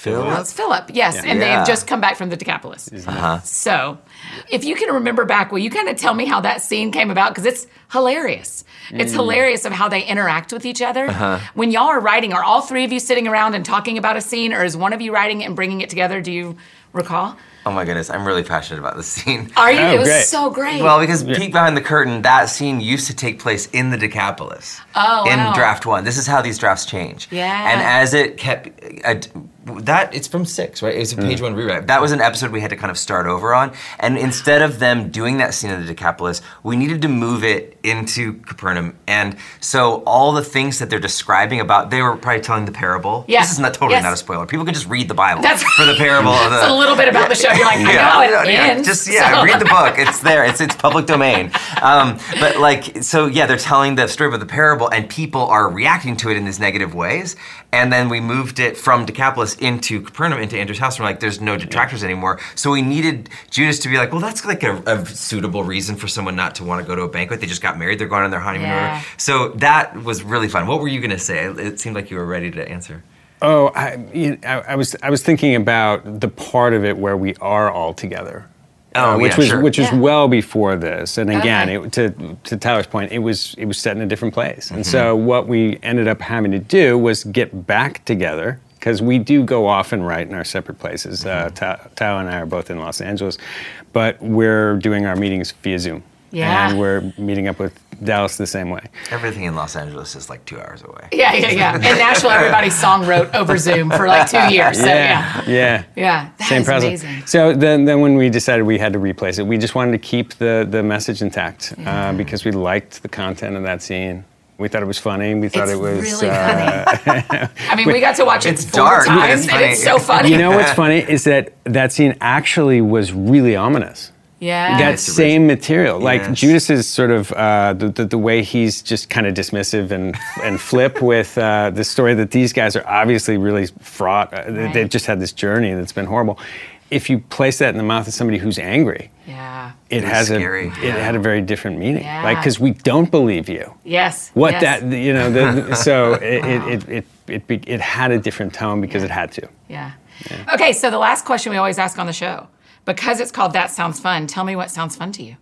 Philip? Well, it's Philip, yes, and Yeah. they've just come back from the Decapolis. Uh-huh. So, if you can remember back, will you kind of tell me how that scene came about? Because it's hilarious. It's Mm. hilarious of how they interact with each other. Uh-huh. When y'all are writing, are all three of you sitting around and talking about a scene, or is one of you writing it and bringing it together? Do you recall? Oh my goodness, I'm really passionate about this scene. Are you? Oh, it was great. so great. Well, because peek behind the curtain, that scene used to take place in the Decapolis. Oh, in wow. draft one. This is how these drafts change. Yeah. And as it kept, uh, that it's from six, right? It was a page one rewrite. That was an episode we had to kind of start over on. And instead of them doing that scene in the Decapolis, we needed to move it into Capernaum. And so all the things that they're describing about, they were probably telling the parable. Yeah. This is not totally Yes. not a spoiler. People can just read the Bible That's for the parable of the. It's a little bit about the show. You're like, I know how it yeah, ends. Just yeah, so- read the book. It's there. It's it's public domain. Um, but like, so yeah, they're telling the story of the parable, and people are reacting to it in these negative ways. And then we moved it from Decapolis into Capernaum, into Andrew's house. We're like, there's no detractors anymore. So we needed Judas to be like, well, that's like a, a suitable reason for someone not to want to go to a banquet. They just got married. They're going on their honeymoon. or Yeah. whatever. So that was really fun. What were you going to say? It, it seemed like you were ready to answer. Oh, I, you know, I, I was I was thinking about the part of it where we are all together. Oh, uh, which yeah, was sure. which was Yeah. well before this. And again, Okay. it, to to Tyler's point, it was it was set in a different place. And Mm-hmm. so what we ended up having to do was get back together, because we do go off and write in our separate places. Uh, Ty- Tyler and I are both in Los Angeles, but we're doing our meetings via Zoom. Yeah. And we're meeting up with Dallas the same way. Everything in Los Angeles is like two hours away. Yeah, yeah, yeah. In Nashville, everybody song wrote over Zoom for like two years. So yeah, Yeah. yeah, that Same is present. amazing. So then, then when we decided we had to replace it, we just wanted to keep the, the message intact uh, because we liked the content of that scene. We thought it was funny. We thought It's it was. really uh, funny. I mean, we got to watch it It's four dark, but times, it's and it's so funny. funny. You know what's funny is that that scene actually was really ominous. yeah, That It's same material, like Yes. Judas is sort of uh, the, the the way he's just kind of dismissive and and flip with uh, the story that these guys are obviously really fraught. Uh, they- Right. They've just had this journey that's been horrible. If you place that in the mouth of somebody who's angry, yeah, it, It was has scary. a it had a very different meaning. Yeah. Like, because we don't believe you. yes. What yes. that you know, the, so it it, it it it be- it had a different tone because it had to. Yeah. Okay, so the last question we always ask on the show, because it's called That Sounds Fun. Tell me what sounds fun to you.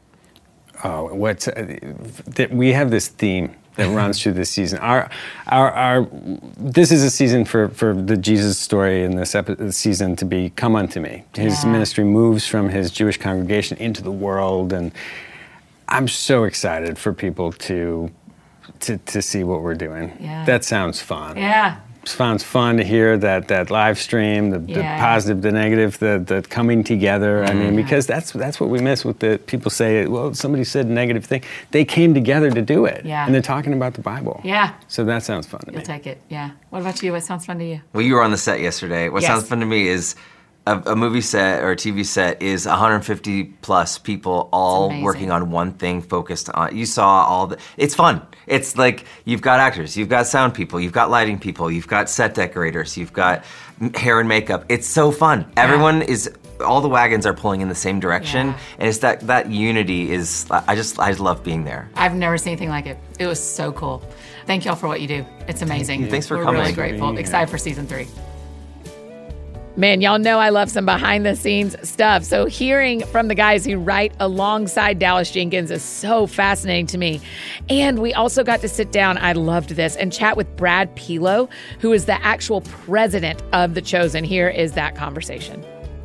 Oh, what uh, th- we have this theme that runs through this season. Our, our, our. This is a season for, for the Jesus story in this epi- season to be "Come unto me." His Yeah. ministry moves from his Jewish congregation into the world, and I'm so excited for people to to, to see what we're doing. Yeah. That sounds fun. Yeah. It sounds fun to hear that that live stream, the, the Yeah. positive, the negative, the the coming together. I mean, because that's that's what we miss with the people say, well, somebody said a negative thing. They came together to do it. Yeah. And they're talking about the Bible. Yeah. So that sounds fun to You'll me. take it. Yeah. What about you? What sounds fun to you? Well, you were on the set yesterday. What Yes. sounds fun to me is a, a movie set or a T V set is one hundred fifty plus people all amazing. working on one thing, focused on. You saw all the. It's fun. It's like you've got actors, you've got sound people, you've got lighting people, you've got set decorators, you've got m- hair and makeup. It's so fun. Everyone is. All the wagons are pulling in the same direction, Yeah. and it's that that unity is. I just I just love being there. I've never seen anything like it. It was so cool. Thank y'all for what you do. It's amazing. you. Thanks for We're coming. really Thanks for grateful. being here. Excited for season three. Man, y'all know I love some behind the scenes stuff. So hearing from the guys who write alongside Dallas Jenkins is so fascinating to me. And we also got to sit down, I loved this, and chat with Brad Pilo, who is the actual president of The Chosen. Here is that conversation.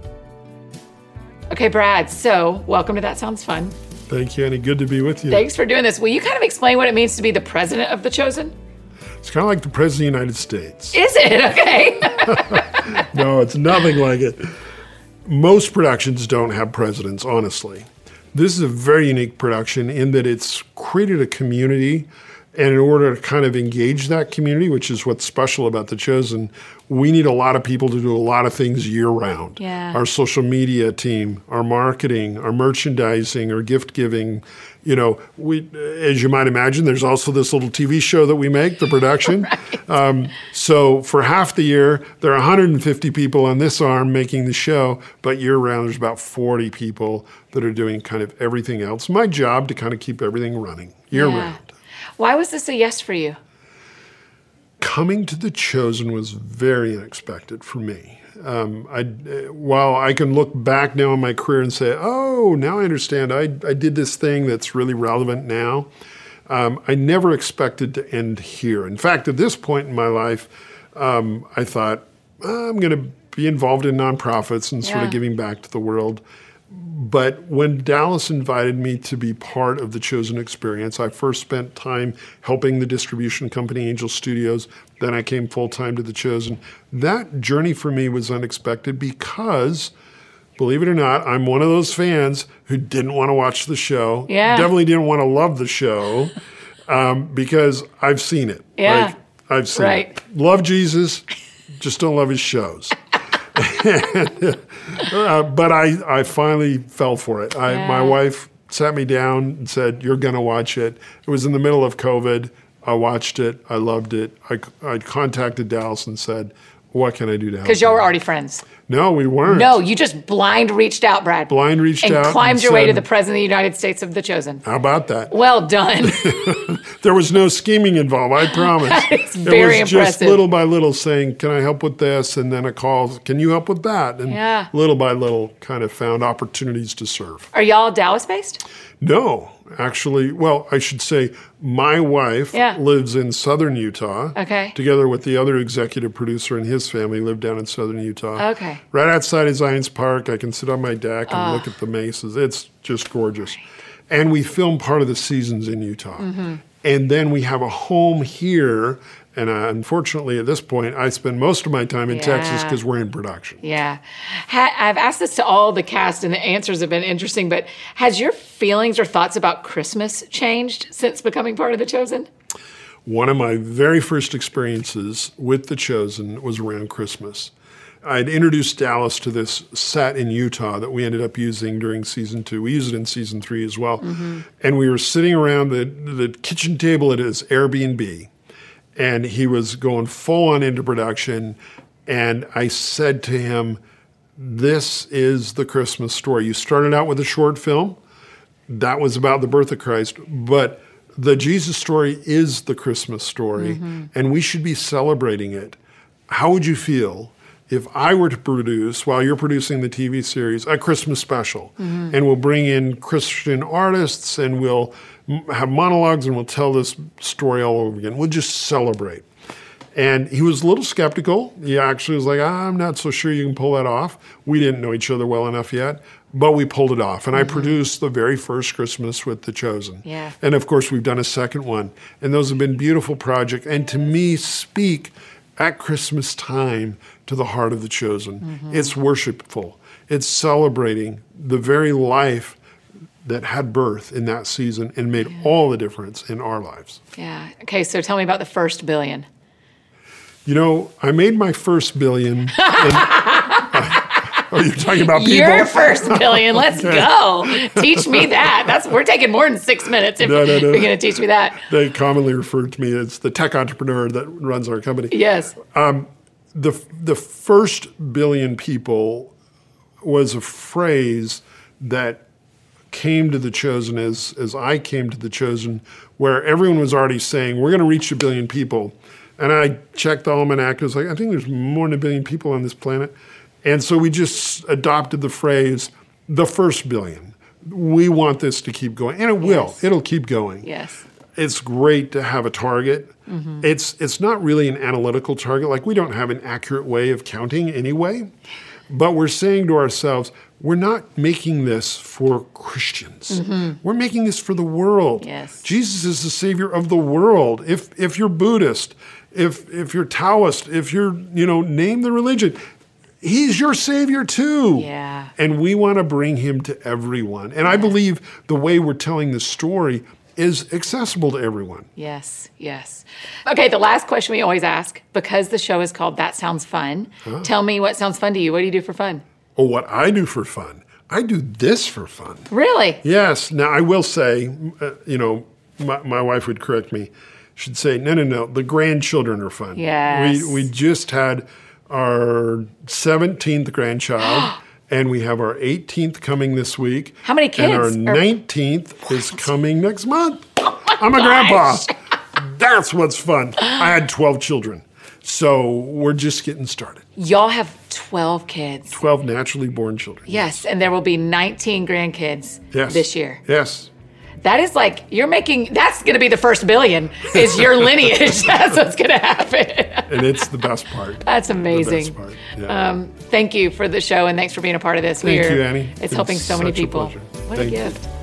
Okay, Brad. So welcome to That Sounds Fun. Thank you, Annie. Good to be with you. Thanks for doing this. Will you kind of explain what it means to be the president of The Chosen? It's kind of like the President of the United States. Is it? Okay. No, it's nothing like it. Most productions don't have presidents, honestly. This is a very unique production in that it's created a community, and in order to kind of engage that community, which is what's special about The Chosen, we need a lot of people to do a lot of things year-round. Yeah. Our social media team, our marketing, our merchandising, our gift giving. You know, we, as you might imagine, there's also this little T V show that we make, the production. um, so for half the year, there are one hundred fifty people on this arm making the show, but year-round, there's about forty people that are doing kind of everything else. My job to kind of keep everything running year-round. Why was this a yes for you? coming to The Chosen was very unexpected for me. Um, I, while I can look back now in my career and say, oh, now I understand. I, I did this thing that's really relevant now. Um, I never expected to end here. In fact, at this point in my life, um, I thought, oh, I'm going to be involved in nonprofits and sort Yeah. of giving back to the world. But when Dallas invited me to be part of the Chosen experience, I first spent time helping the distribution company, Angel Studios. Then I came full-time to the Chosen. That journey for me was unexpected because, believe it or not, I'm one of those fans who didn't want to watch the show. Yeah. Definitely didn't want to love the show um, because I've seen it. Yeah. Like, I've seen Right. it. Love Jesus, just don't love his shows. and, uh, but I, I finally fell for it. I, Yeah. My wife sat me down and said, you're going to watch it. It was in the middle of COVID. I watched it. I loved it. I, I contacted Dallas and said, what can I do to help? Because y'all you?" were already friends. No, we weren't. No, you just blind reached out, Brad. Blind reached and out and climbed your way to said- the President of the United States of The Chosen. How about that? Well done. There was no scheming involved, I promise. It's it very was just impressive. little by little saying, can I help with this? And then a call, can you help with that? And Yeah. little by little kind of found opportunities to serve. Are y'all Dallas based? No, actually, well, I should say my wife Yeah. lives in southern Utah. Okay. Together with the other executive producer and his family live down in southern Utah. Okay. Right outside of Zions Park. I can sit on my deck and look at the mesas. It's just gorgeous. And we film part of the seasons in Utah. Mm-hmm. And then we have a home here. And uh, unfortunately, at this point, I spend most of my time in Texas Yeah. because we're in production. Yeah. Ha- I've asked this to all the cast, and the answers have been interesting, but has your feelings or thoughts about Christmas changed since becoming part of The Chosen? One of my very first experiences with The Chosen was around Christmas. I'd introduced Dallas to this set in Utah that we ended up using during season two. We used it in season three as well. And we were sitting around the, the kitchen table at his Airbnb, and he was going full on into production. And I said to him, this is the Christmas story. You started out with a short film. That was about the birth of Christ. But the Jesus story is the Christmas story, and we should be celebrating it. How would you feel if I were to produce, while you're producing the T V series, a Christmas special, and we'll bring in Christian artists, and we'll m- have monologues, and we'll tell this story all over again. We'll just celebrate. And he was a little skeptical. He actually was like, ah, I'm not so sure you can pull that off. We didn't know each other well enough yet, but we pulled it off. And I produced the very first Christmas with The Chosen. Yeah. And of course, we've done a second one. And those have been beautiful projects. And to me, speak at Christmas time to the heart of The Chosen. It's worshipful. It's celebrating the very life that had birth in that season and made all the difference in our lives. Yeah. Okay, so tell me about the first billion. You know, I made my first billion. And, uh, oh, you're talking about people? Your first billion. Let's go. Teach me that. That's we're taking more than six minutes if No, no, no. you're going to teach me that. They commonly refer to me as the tech entrepreneur that runs our company. Yes. The, the first billion people was a phrase that came to The Chosen as, as I came to The Chosen, where everyone was already saying, we're going to reach a billion people. And I checked the almanac. I was like, I think there's more than a billion people on this planet. And so we just adopted the phrase, the first billion. We want this to keep going. And it will. Yes. It'll keep going. Yes. It's great to have a target. It's it's not really an analytical target. Like, we don't have an accurate way of counting anyway. But we're saying to ourselves, we're not making this for Christians. We're making this for the world. Yes. Jesus is the Savior of the world. If if you're Buddhist, if if you're Taoist, if you're, you know, name the religion, He's your Savior too. Yeah. And we want to bring Him to everyone. And I believe the way we're telling this story is accessible to everyone. Yes, yes. Okay, the last question we always ask, because the show is called That Sounds Fun, tell me what sounds fun to you. What do you do for fun? Oh, what I do for fun. I do this for fun. Really? Yes. Now, I will say, uh, you know, my, my wife would correct me. She'd say, no, no, no, the grandchildren are fun. Yes. We, we just had our seventeenth grandchild, and we have our eighteenth coming this week. How many And our kids are- nineteenth is coming next month. I'm a grandpa. That's what's fun. I had twelve children. So we're just getting started. Y'all have twelve kids. twelve naturally born children. Yes, and there will be nineteen grandkids Yes. this year. Yes. That is like, you're making, that's going to be the first billion, is your lineage. That's what's going to happen. And it's the best part. That's amazing. The best part. Yeah. Um, thank you for the show, and thanks for being a part of this. Thank We're, you, Annie. It's, It's helping so many such a people. pleasure. What Thank a you. gift.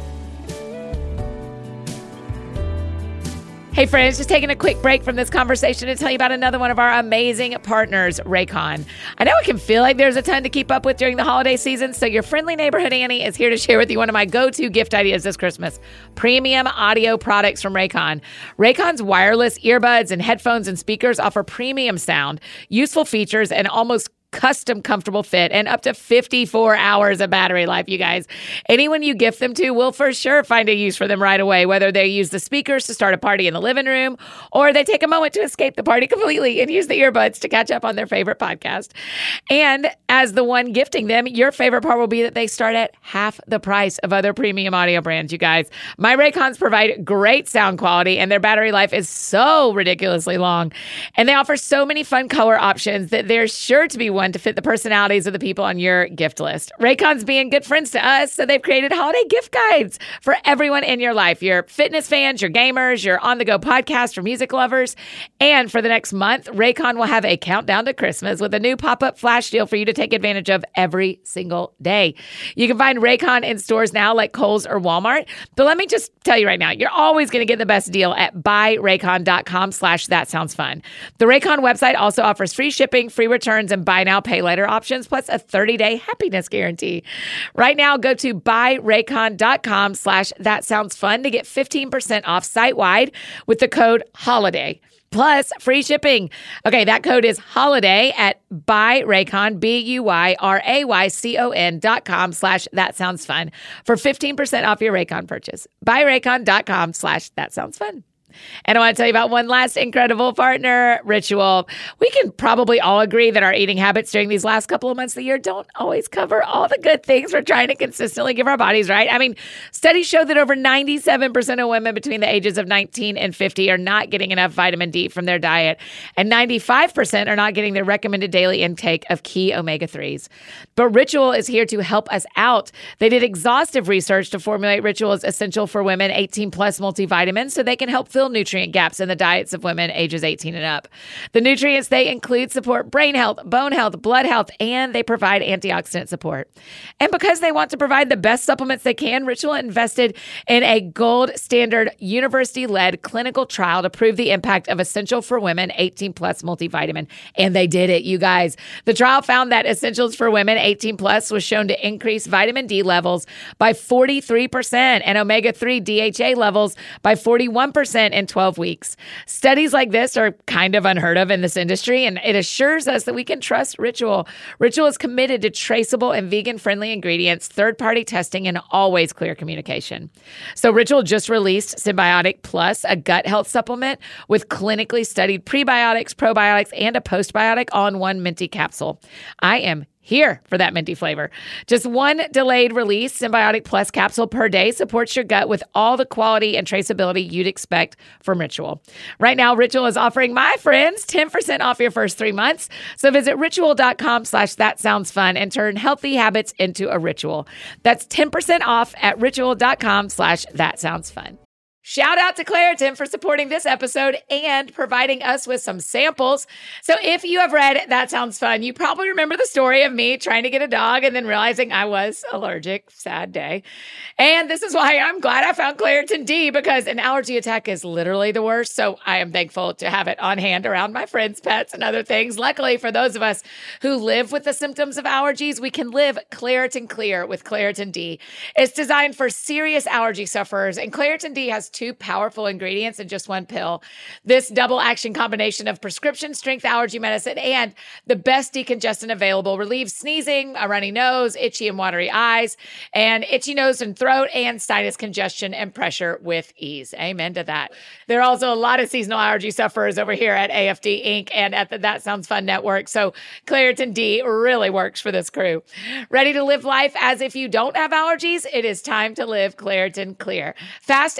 Hey friends, just taking a quick break from this conversation to tell you about another one of our amazing partners, Raycon. I know it can feel like there's a ton to keep up with during the holiday season, so your friendly neighborhood Annie is here to share with you one of my go-to gift ideas this Christmas, premium audio products from Raycon. Raycon's wireless earbuds and headphones and speakers offer premium sound, useful features, and almost custom comfortable fit and up to fifty-four hours of battery life, you guys. Anyone you gift them to will for sure find a use for them right away, whether they use the speakers to start a party in the living room or they take a moment to escape the party completely and use the earbuds to catch up on their favorite podcast. And as the one gifting them, your favorite part will be that they start at half the price of other premium audio brands, you guys. My Raycons provide great sound quality and their battery life is so ridiculously long. And they offer so many fun color options that there's sure to be one to fit the personalities of the people on your gift list. Raycon's being good friends to us, so they've created holiday gift guides for everyone in your life. Your fitness fans, your gamers, your on-the-go podcast for music lovers. And for the next month, Raycon will have a countdown to Christmas with a new pop-up flash deal for you to take advantage of every single day. You can find Raycon in stores now like Kohl's or Walmart. But let me just tell you right now, you're always going to get the best deal at buyraycon.com slash that sounds fun. The Raycon website also offers free shipping, free returns, and buy now, pay later options, plus a thirty-day happiness guarantee. Right now, go to buyraycon.com slash that sounds fun to get fifteen percent off site-wide with the code HOLIDAY. Plus free shipping. Okay, that code is HOLIDAY at buyraycon, B U Y R A Y C O N dot com slash that sounds fun for fifteen percent off your Raycon purchase. buyraycon.com slash that sounds fun. And I want to tell you about one last incredible partner, Ritual. We can probably all agree that our eating habits during these last couple of months of the year don't always cover all the good things we're trying to consistently give our bodies, right? I mean, studies show that over ninety-seven percent of women between the ages of nineteen and fifty are not getting enough vitamin D from their diet, and ninety-five percent are not getting their recommended daily intake of key omega threes. But Ritual is here to help us out. They did exhaustive research to formulate Ritual's Essential for Women eighteen plus multivitamins so they can help fill nutrient gaps in the diets of women ages eighteen and up. The nutrients they include support brain health, bone health, blood health, and they provide antioxidant support. And because they want to provide the best supplements they can, Ritual invested in a gold standard university-led clinical trial to prove the impact of Essential for Women eighteen plus multivitamin. And they did it, you guys. The trial found that Essentials for Women eighteen plus was shown to increase vitamin D levels by forty-three percent and omega three D H A levels by forty-one percent in twelve weeks. Studies like this are kind of unheard of in this industry, and it assures us that we can trust Ritual. Ritual is committed to traceable and vegan-friendly ingredients, third-party testing, and always clear communication. So Ritual just released Symbiotic Plus, a gut health supplement with clinically studied prebiotics, probiotics, and a postbiotic all in one minty capsule. I am here for that minty flavor. Just one delayed release Symbiotic Plus capsule per day supports your gut with all the quality and traceability you'd expect from Ritual. Right now, Ritual is offering my friends ten percent off your first three months. So visit ritual.com slash that sounds fun and turn healthy habits into a ritual. That's ten percent off at ritual.com slash that sounds fun. Shout out to Claritin for supporting this episode and providing us with some samples. So if you have read That Sounds Fun, you probably remember the story of me trying to get a dog and then realizing I was allergic. Sad day. And this is why I'm glad I found Claritin D, because an allergy attack is literally the worst. So I am thankful to have it on hand around my friends' pets and other things. Luckily, for those of us who live with the symptoms of allergies, we can live Claritin Clear with Claritin D. It's designed for serious allergy sufferers, and Claritin D has two powerful ingredients in just one pill. This double action combination of prescription strength allergy medicine and the best decongestant available relieves sneezing, a runny nose, itchy and watery eyes, and itchy nose and throat, and sinus congestion and pressure with ease. Amen to that. There are also a lot of seasonal allergy sufferers over here at A F D Incorporated and at the That Sounds Fun Network. So Claritin D really works for this crew. Ready to live life as if you don't have allergies? It is time to live Claritin Clear. Fast and powerful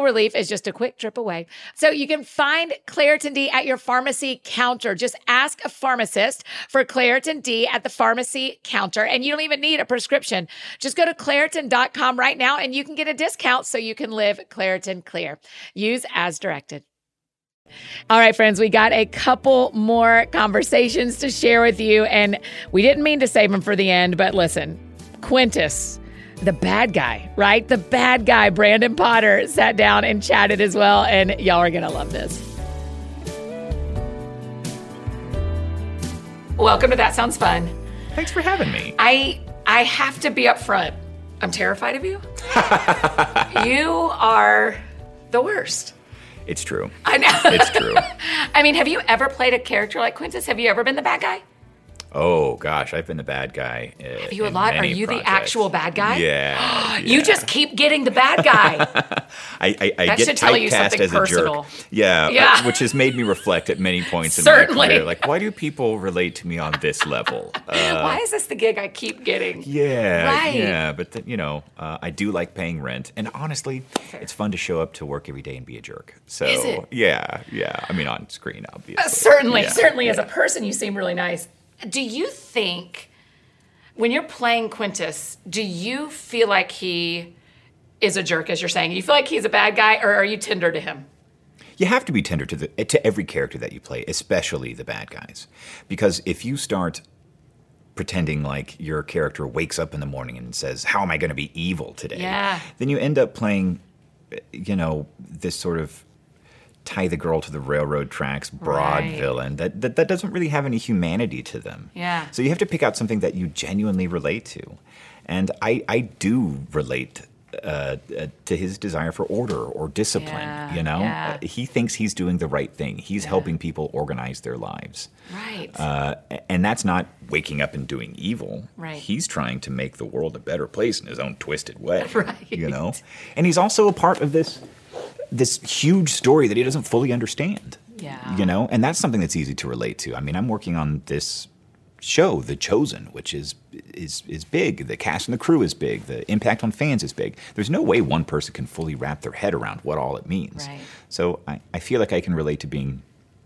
painful relief is just a quick trip away. So you can find Claritin D at your pharmacy counter. Just ask a pharmacist for Claritin D at the pharmacy counter, and you don't even need a prescription. Just go to Claritin dot com right now, and you can get a discount so you can live Claritin Clear. Use as directed. All right, friends, we got a couple more conversations to share with you, and we didn't mean to save them for the end, but listen, Quintus, the bad guy, right? The bad guy, Brandon Potter, sat down and chatted as well, and y'all are going to love this. Welcome to That Sounds Fun. Thanks for having me. I I have to be up front. I'm terrified of you. You are the worst. It's true. I know. It's true. I mean, have you ever played a character like Quintus? Have you ever been the bad guy? Oh, gosh, I've been the bad guy. Uh, Have you a lot? Are you projects. the actual bad guy? Yeah. You yeah. just keep getting the bad guy. I, I, I That get should tell you typecast something as a personal. jerk. Yeah, Yeah. uh, which has made me reflect at many points in Certainly. my career. Like, why do people relate to me on this level? Uh, Why is this the gig I keep getting? Yeah, Right. yeah, but th- you know, uh, I do like paying rent, and honestly, it's fun to show up to work every day and be a jerk. So, Is it? yeah, yeah. I mean, on screen, obviously. Uh, certainly, Yeah, certainly as yeah. a person, you seem really nice. Do you think, when you're playing Quintus, do you feel like he is a jerk, as you're saying? You feel like he's a bad guy, or are you tender to him? You have to be tender to the to every character that you play, especially the bad guys, because if you start pretending like your character wakes up in the morning and says, "How am I going to be evil today?" Yeah. then you end up playing, you know, this sort of tie the girl to the railroad tracks broad Right. villain that, that that doesn't really have any humanity to them. Yeah. So you have to pick out something that you genuinely relate to, and I I do relate. Uh, uh, to his desire for order or discipline, Yeah, you know, yeah. Uh, he thinks he's doing the right thing. He's helping people organize their lives, Right. uh, and that's not waking up and doing evil. Right. He's trying to make the world a better place in his own twisted way. Right. You know, and he's also a part of this this huge story that he doesn't fully understand. Yeah. You know, and that's something that's easy to relate to. I mean, I'm working on this show, The Chosen, which is is is big. The cast and the crew is big. The impact on fans is big. There's no way one person can fully wrap their head around what all it means. Right. So I, I feel like I can relate to being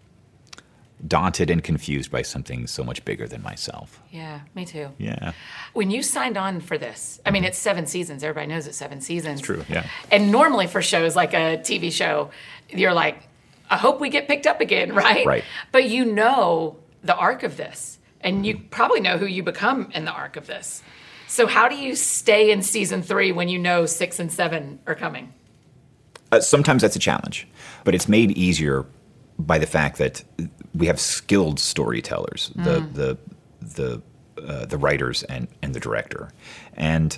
daunted and confused by something so much bigger than myself. Yeah, me too. Yeah. When you signed on for this, I mean, it's seven seasons. Everybody knows it's seven seasons. It's true, yeah. And normally for shows like a T V show, you're like, I hope we get picked up again, right? Right. But you know the arc of this, and you probably know who you become in the arc of this. So how do you stay in season three when you know six and seven are coming? Uh, sometimes that's a challenge, but it's made easier by the fact that we have skilled storytellers, the the the uh, the writers and and the director, and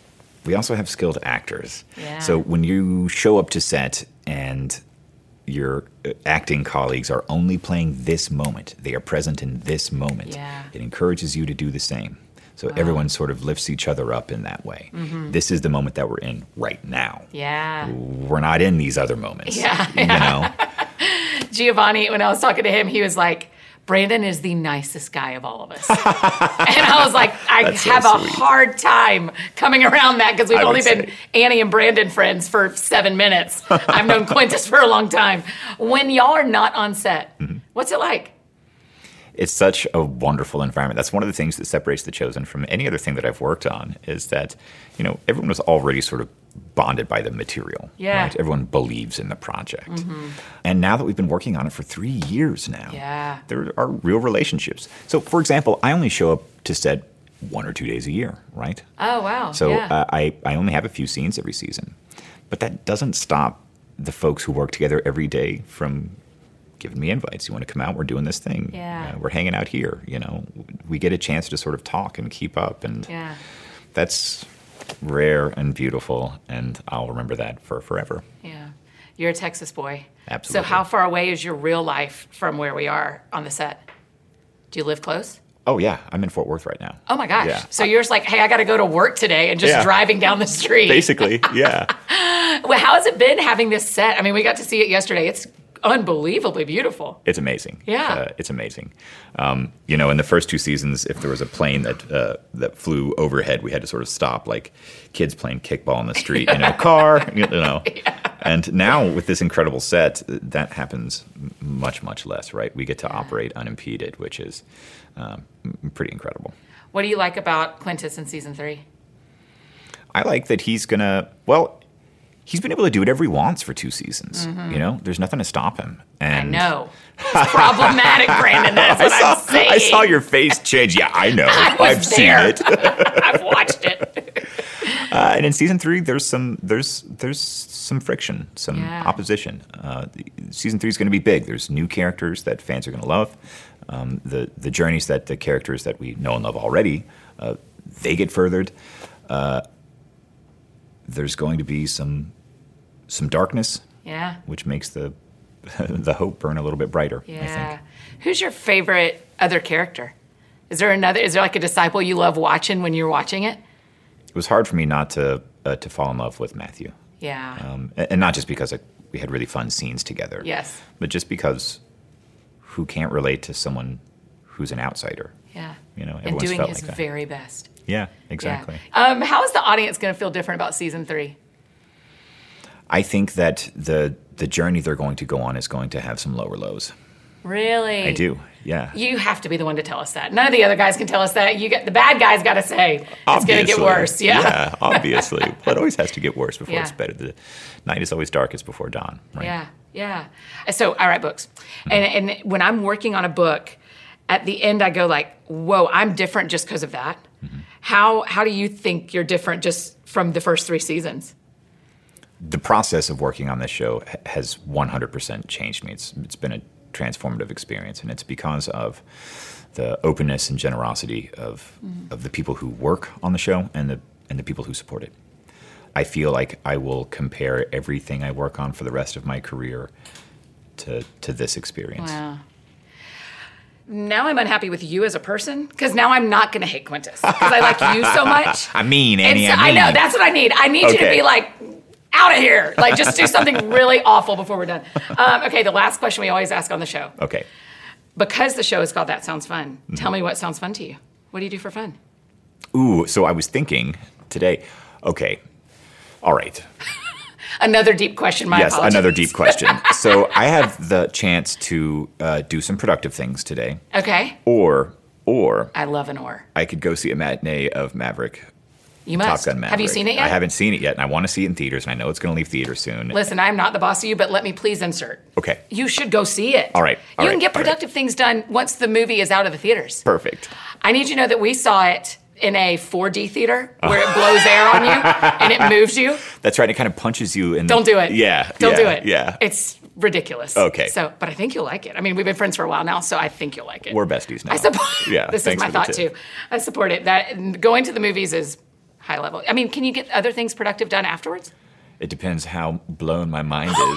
we also have skilled actors. Yeah. So when you show up to set and your uh, acting colleagues are only playing this moment, they are present in this moment. Yeah. It encourages you to do the same. So everyone sort of lifts each other up in that way. Mm-hmm. This is the moment that we're in right now. Yeah. We're not in these other moments. Yeah, You know? Giovanni, when I was talking to him, he was like, Brandon is the nicest guy of all of us. And I was like, I That's so have a sweet. hard time coming around that because we've I would only been say. Annie and Brandon friends for seven minutes. I've known Quintus for a long time. When y'all are not on set, Mm-hmm. what's it like? It's such a wonderful environment. That's one of the things that separates The Chosen from any other thing that I've worked on is that, you know, everyone was already sort of bonded by the material. Yeah. Right? Everyone believes in the project. And now that we've been working on it for three years now, Yeah. there are real relationships. So, for example, I only show up to set one or two days a year, right? Oh, wow. So yeah. uh, I, I only have a few scenes every season. But that doesn't stop the folks who work together every day from giving me invites. You want to come out? We're doing this thing. Yeah. Uh, we're hanging out here. You know, we get a chance to sort of talk and keep up. And yeah. that's rare and beautiful. And I'll remember that for forever. Yeah. You're a Texas boy. Absolutely. So how far away is your real life from where we are on the set? Do you live close? Oh, yeah. I'm in Fort Worth right now. Oh my gosh. Yeah. So you're just like, hey, I got to go to work today and just Yeah. driving down the street. Basically, yeah. Well, how has it been having this set? I mean, we got to see it yesterday. It's unbelievably beautiful. It's amazing. Yeah. Uh, it's amazing. Um, you know, in the first two seasons, if there was a plane that uh, that flew overhead, we had to sort of stop, like kids playing kickball in the street. You know, car. You know, And now with this incredible set, that happens much, much less, right? We get to operate unimpeded, which is um, pretty incredible. What do you like about Quintus in season three? I like that he's going to, well, he's been able to do whatever he wants for two seasons. Mm-hmm. You know, there's nothing to stop him. And I know. It's problematic, Brandon. That's what I saw, I'm saying. I saw your face change. Yeah, I know. I was I've there. seen it. I've watched it. Uh, and in season three, there's some there's there's some friction, some Yeah. opposition. Uh, the, season three is going to be big. There's new characters that fans are going to love. Um, the the journeys that the characters that we know and love already, uh, they get furthered. Uh, there's going to be some some darkness, Yeah. which makes the the hope burn a little bit brighter. I Yeah. think. Who's your favorite other character? Is there another? Is there like a disciple you love watching when you're watching it? It was hard for me not to uh, to fall in love with Matthew. Yeah. Um, and and not just because like, we had really fun scenes together. Yes. But just because who can't relate to someone who's an outsider? Yeah. You know, and everyone's doing felt his like that. very best. Yeah, exactly. Yeah. Um, how is the audience going to feel different about season three? I think that the the journey they're going to go on is going to have some lower lows. Really? I do. Yeah. You have to be the one to tell us that. None of the other guys can tell us that. You get the bad guys got to say it's going to get Obviously. worse. Yeah. Yeah, obviously. But it always has to get worse before Yeah. it's better. The night is always darkest before dawn, right? Yeah, yeah. So I write books, and and when I'm working on a book, at the end I go like, "Whoa, I'm different just because of that." Mm-hmm. How how do you think you're different just from the first three seasons? The process of working on this show ha- has one hundred percent changed me. It's it's been a transformative experience, and it's because of the openness and generosity of mm. of the people who work on the show and the and the people who support it. I feel like I will compare everything I work on for the rest of my career to to this experience. Wow. Now I'm unhappy with you as a person because now I'm not going to hate Quintus because I like you so much. I mean, And Annie, so, I I mean. know that's what I need. I need you to Okay. be like out of here. Like just do something really awful before we're done. Um, okay, the last question we always ask on the show. Okay. Because the show is called That Sounds Fun, Mm-hmm. tell me what sounds fun to you. What do you do for fun? Ooh, so I was thinking today, okay, all right. Another deep question, my yes, apologies. another deep question. So I have the chance to uh, do some productive things today. Okay. Or, or I love an or. I could go see a matinee of Maverick. You Top must. Gun Maverick. Have you seen it yet? I haven't seen it yet, and I want to see it in theaters, and I know it's going to leave theaters soon. Listen, I'm not the boss of you, but let me please insert. Okay. You should go see it. All right, all you can right, get all right. productive things done once the movie is out of the theaters. Perfect. I need you to know that we saw it in a four D theater where it blows air on you and it moves you. That's right. It kind of punches you in. Don't the, do it. Yeah. Don't yeah, do it. Yeah. It's ridiculous. Okay. So, but I think you'll like it. I mean, we've been friends for a while now, so I think you'll like it. We're besties now. I support. Yeah. This is thanks my for the thought tip. too. I support it. That going to the movies is high level. I mean, can you get other things productive done afterwards? It depends how blown my mind Oh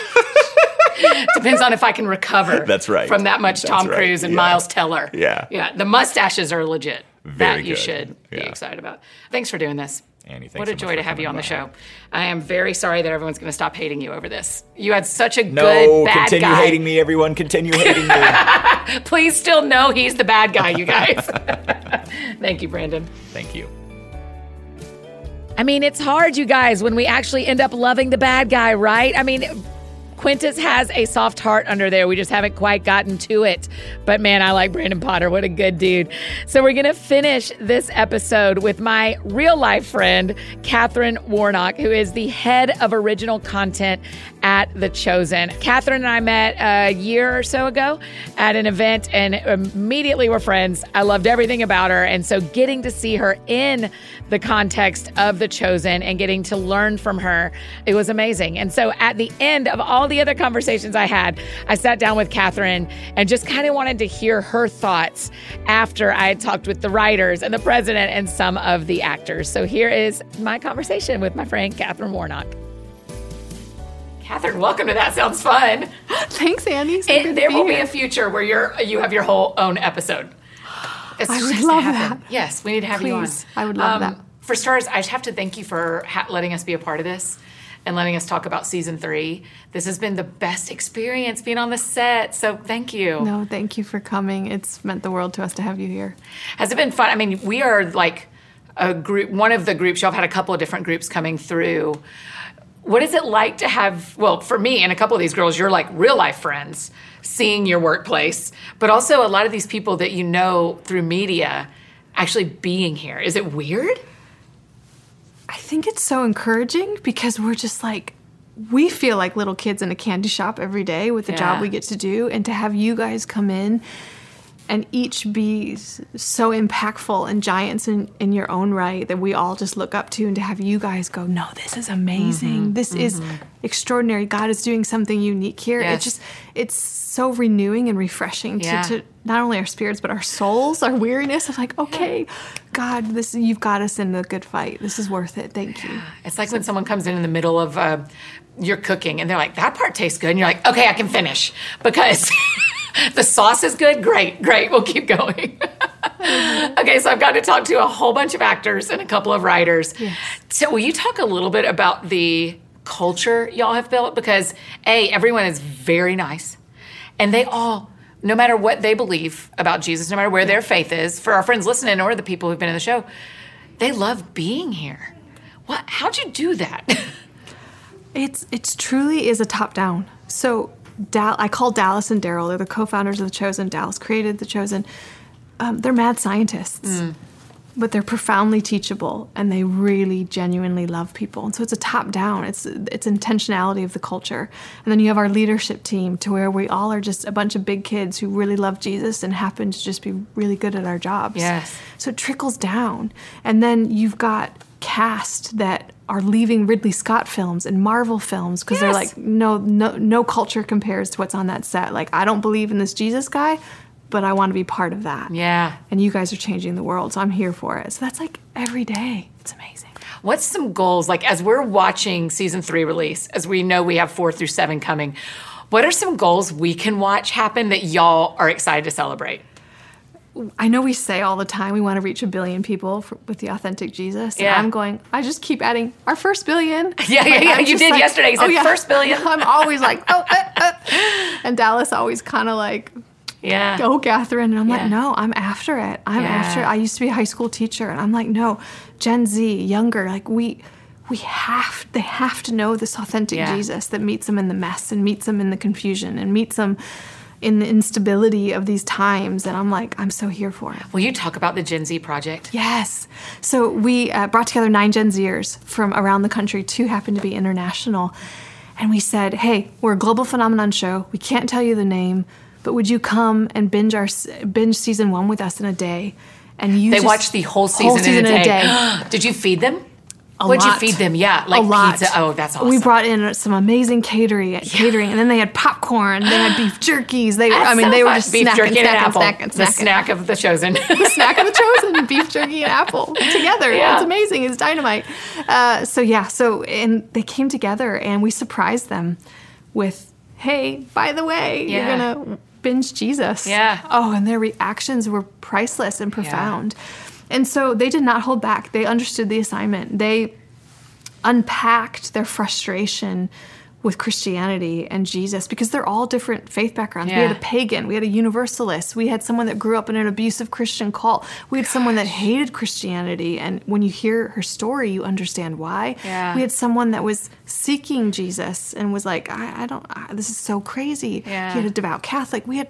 is. Depends on if I can recover. That's right. From that much That's Tom right. Cruise and Yeah. Miles Teller. Yeah. Yeah. The mustaches are legit. Very that you good. should be Yeah. excited about. Thanks for doing this. Annie, thanks What so a much joy for to have you on coming the by. show. I am very sorry that everyone's going to stop hating you over this. You had such a No, good bad continue guy. hating me, everyone. Continue hating me. Please still know he's the bad guy, you guys. Thank you, Brandon. Thank you. I mean, it's hard, you guys, when we actually end up loving the bad guy, right? I mean, Quintus has a soft heart under there. We just haven't quite gotten to it. But man, I like Brandon Potter. What a good dude. So we're going to finish this episode with my real life friend, Catherine Warnock, who is the head of original content at The Chosen. Catherine and I met a year or so ago at an event and immediately were friends. I loved everything about her. And so getting to see her in the context of The Chosen and getting to learn from her, it was amazing. And so at the end of all the other conversations I had, I sat down with Catherine and just kind of wanted to hear her thoughts after I had talked with the writers and the president and some of the actors. So here is my conversation with my friend, Catherine Warnock. Catherine, welcome to That Sounds Fun. Thanks, Annie. So good And to there be will be here. a future where you're you have your whole own episode. It's I would just love happen. that. Yes, we need to have you on. Um, Please, I would love that. For starters, I just have to thank you for ha- letting us be a part of this and letting us talk about season three. This has been the best experience being on the set, so thank you. No, thank you for coming. It's meant the world to us to have you here. Has it been fun? I mean, we are like a group, one of the groups, y'all have had a couple of different groups coming through. What is it like to have, well, for me and a couple of these girls, you're like real life friends, seeing your workplace, but also a lot of these people that you know through media actually being here. Is it weird? I think it's so encouraging because we're just like, we feel like little kids in a candy shop every day with the Yeah. job we get to do. And to have you guys come in and each be s- so impactful and giants in, in your own right that we all just look up to, and to have you guys go, no, this is amazing. Mm-hmm. This is extraordinary. God is doing something unique here. Yes. It just, it's so renewing and refreshing to, Yeah. to not only our spirits, but our souls, our weariness of like, okay, God, this you've got us in the good fight. This is worth it. Thank you. It's like when someone comes in in the middle of uh, your cooking and they're like, that part tastes good. And you're like, okay, I can finish because the sauce is good. Great, great. We'll keep going. Okay, so I've got to talk to a whole bunch of actors and a couple of writers. Yes. So will you talk a little bit about the culture y'all have built? Because A, everyone is very nice. And they all, no matter what they believe about Jesus, no matter where their faith is, for our friends listening or the people who've been in the show, they love being here. What? How'd you do that? It's it's truly is a top down. So Dal- I call Dallas and Daryl. They're the co-founders of The Chosen. Dallas created The Chosen. Um, they're mad scientists, but they're profoundly teachable, and they really genuinely love people. And so it's a top down. It's it's intentionality of the culture. And then you have our leadership team, to where we all are just a bunch of big kids who really love Jesus and happen to just be really good at our jobs. Yes. So it trickles down, and then you've got cast that are leaving Ridley Scott films and Marvel films because they're Yes. like, no, no, no culture compares to what's on that set. Like, I don't believe in this Jesus guy, but I want to be part of that. Yeah. And you guys are changing the world, so I'm here for it. So that's like every day. It's amazing. What's some goals, like as we're watching season three release, as we know we have four through seven coming, what are some goals we can watch happen that y'all are excited to celebrate? I know we say all the time we want to reach a billion people for, with the authentic Jesus. Yeah. And I'm going, I just keep adding our first billion. Yeah, yeah, Like, yeah. I'm You just did like, yesterday. You said first billion. I'm always like, oh, uh, uh. And Dallas always kind of like, Yeah. go, Catherine. And I'm Yeah. like, no, I'm after it. I'm Yeah. after it. I used to be a high school teacher. And I'm like, no, Gen Z, younger, like we we have, they have to know this authentic Yeah. Jesus that meets them in the mess and meets them in the confusion and meets them in the instability of these times. And I'm like, I'm so here for it. Will you talk about the Gen Z project? Yes. So we uh, brought together nine Gen Zers from around the country. Two happened to be international. And we said, hey, we're a global phenomenon show. We can't tell you the name, but would you come and binge our binge season one with us in a day? And you They just- watched the whole season, whole season in a day. day. Did you feed them? A What'd lot. you feed them? Yeah, like a lot. pizza. Oh, that's awesome. We brought in some amazing catering, catering, and then they had popcorn. They had beef jerkies. They, That's I mean, so they were fun. just beef snacking, jerky and an snacking, apple. snacking, The snacking. snack of the chosen. The snack of the chosen, beef jerky and apple together. Yeah. It's amazing. It's dynamite. Uh, so yeah, so and they came together and we surprised them with, hey, by the way, Yeah. you're gonna binge Jesus. Yeah. Oh, and their reactions were priceless and profound. And so they did not hold back. They understood the assignment. They unpacked their frustration with Christianity and Jesus because they're all different faith backgrounds. We Yeah. had a pagan, we had a universalist, we had someone that grew up in an abusive Christian cult, we had someone that hated Christianity, and when you hear her story, you understand why. Yeah. We had someone that was seeking Jesus and was like, I, I don't, I, this is so crazy. Yeah. He had a devout Catholic. We had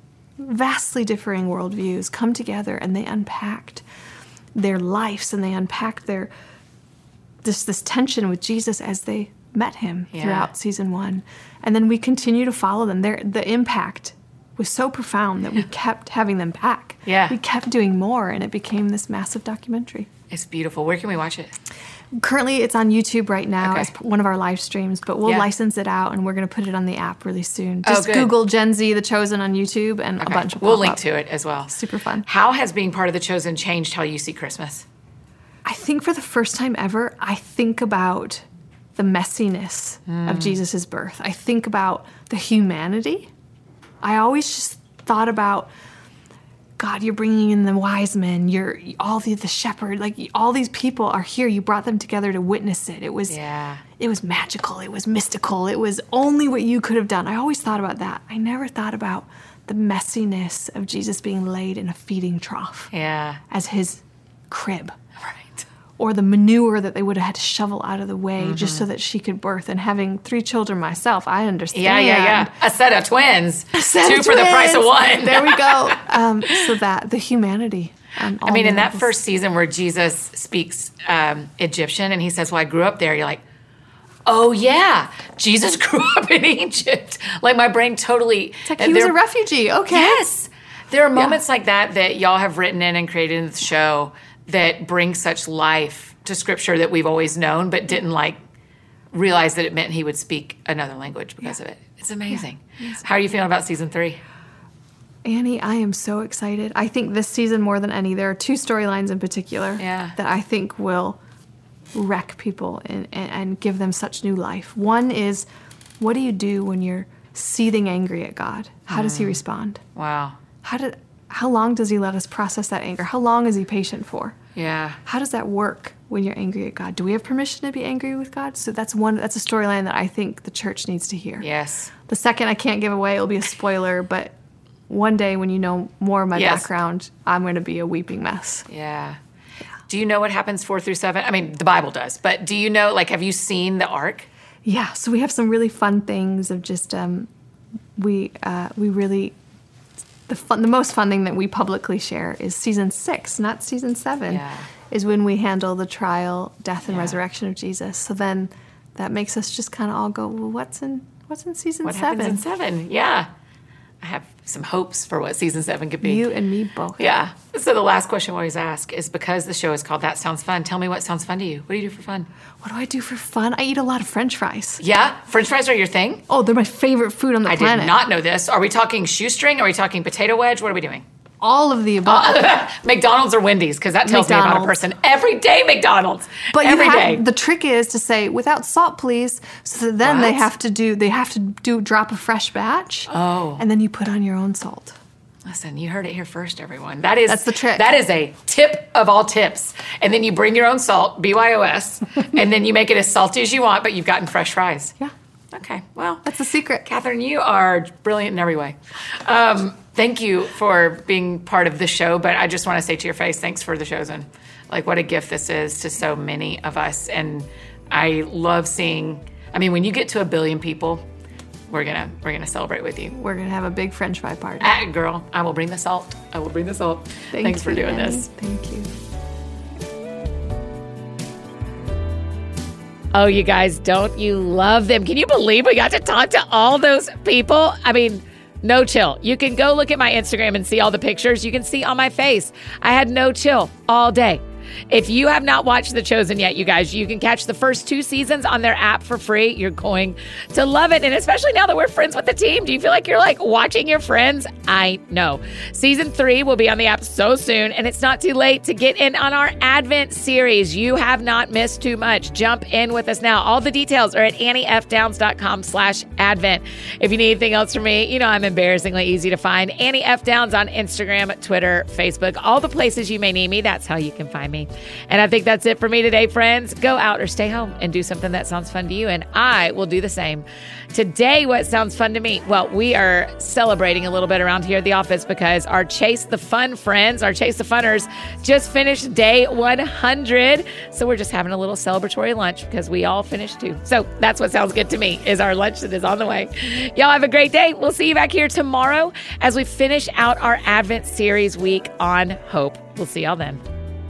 vastly differing worldviews come together, and they unpacked their lives and they unpacked their this this tension with Jesus as they met him Yeah. throughout season one. And then we continue to follow them. Their the impact was so profound that we kept having them back. Yeah. We kept doing more, and it became this massive documentary. It's beautiful. Where can we watch it? Currently, it's on YouTube right now Okay. as p- one of our live streams, but we'll Yeah. license it out, and we're going to put it on the app really soon. Oh, Just good. Google Gen Z The Chosen on YouTube, and Okay. a bunch of We'll pop link up. to it as well. Super fun. How has being part of the Chosen changed how you see Christmas? I think for the first time ever, I think about the messiness of Jesus' birth. I think about the humanity. I always just thought about, God, you're bringing in the wise men, you're all the, the shepherd, like all these people are here. You brought them together to witness it. It was, Yeah. it was magical. It was mystical. It was only what you could have done. I always thought about that. I never thought about the messiness of Jesus being laid in a feeding trough Yeah. as his crib. Right. or the manure that they would have had to shovel out of the way mm-hmm. just so that she could birth. And having three children myself, I understand. Yeah, yeah, yeah. A set of twins. A set Two of for twins. the price of one. There we go. Um, so that, the humanity. Um, I mean, in that levels. first season where Jesus speaks um, Egyptian and he says, well, I grew up there, you're like, oh, yeah, Jesus grew up in Egypt. Like, my brain totally... It's like he was a refugee. Okay. Yes. There are moments yeah. like that that y'all have written in and created in the show that bring such life to Scripture that we've always known, but didn't, like, realize that it meant he would speak another language because yeah. of it. It's amazing. Yeah. How are you feeling about season three? Annie, I am so excited. I think this season more than any, there are two storylines in particular yeah. that I think will wreck people and, and, and give them such new life. One is, what do you do when you're seething angry at God? How mm. does he respond? Wow. How did? How long does he let us process that anger? How long is he patient for? Yeah. How does that work when you're angry at God? Do we have permission to be angry with God? So that's one. That's a storyline that I think the church needs to hear. Yes. The second I can't give away, it'll be a spoiler, but one day when you know more of my yes. background, I'm going to be a weeping mess. Yeah. yeah. Do you know what happens four through seven? I mean, the Bible does, but do you know, like, have you seen the arc? Yeah. So we have some really fun things of just, um, we, uh, we really, the fun, the most fun thing that we publicly share is season six, not season seven, yeah. is when we handle the trial, death, and yeah. resurrection of Jesus. So then that makes us just kind of all go, well, what's in, what's in season what seven? What happens in seven? Yeah. I have some hopes for what season seven could be. You and me both. Yeah. So the last question we always ask is, because the show is called That Sounds Fun, tell me what sounds fun to you. What do you do for fun? What do I do for fun? I eat a lot of French fries. Yeah? French fries are your thing? Oh, they're my favorite food on the I planet. I did not know this. Are we talking shoestring? Are we talking potato wedge? What are we doing? All of the above. Uh, McDonald's or Wendy's, because that tells McDonald's. me about a person. Every day McDonald's. But every you have, day. The trick is to say, without salt, please. So that then What? they have to do, they have to do drop a fresh batch. Oh. And then you put on your own salt. Listen, you heard it here first, everyone. That is That's the trick. That is a tip of all tips. And then you bring your own salt, B Y O S, and then you make it as salty as you want, but you've gotten fresh fries. Yeah. Okay, well. That's the secret. Catherine, you are brilliant in every way. Um, thank you for being part of the show, but I just want to say to your face, thanks for The Chosen. Like, what a gift this is to so many of us. And I love seeing, I mean, when you get to a billion people, we're gonna we're gonna celebrate with you. We're gonna have a big French fry party. Ah, girl, I will bring the salt. I will bring the salt. Thank Thanks you, for doing Annie. this. Thank you. Oh, you guys, don't you love them? Can you believe we got to talk to all those people? I mean, no chill. You can go look at my Instagram and see all the pictures. You can see on my face. I had no chill all day. If you have not watched The Chosen yet, you guys, you can catch the first two seasons on their app for free. You're going to love it. And especially now that we're friends with the team, do you feel like you're like watching your friends? I know. Season three will be on the app so soon, and it's not too late to get in on our Advent series. You have not missed too much. Jump in with us now. All the details are at anniefdowns.com slash Advent. If you need anything else from me, you know I'm embarrassingly easy to find. Annie F. Downs on Instagram, Twitter, Facebook, all the places you may need me. That's how you can find me. And I think that's it for me today, friends. Go out or stay home and do something that sounds fun to you, and I will do the same. Today, what sounds fun to me? Well, we are celebrating a little bit around here at the office because our Chase the Fun friends, our Chase the Funners, just finished day one hundred. So we're just having a little celebratory lunch because we all finished too. So that's what sounds good to me, is our lunch that is on the way. Y'all have a great day. We'll see you back here tomorrow as we finish out our Advent series week on hope. We'll see y'all then.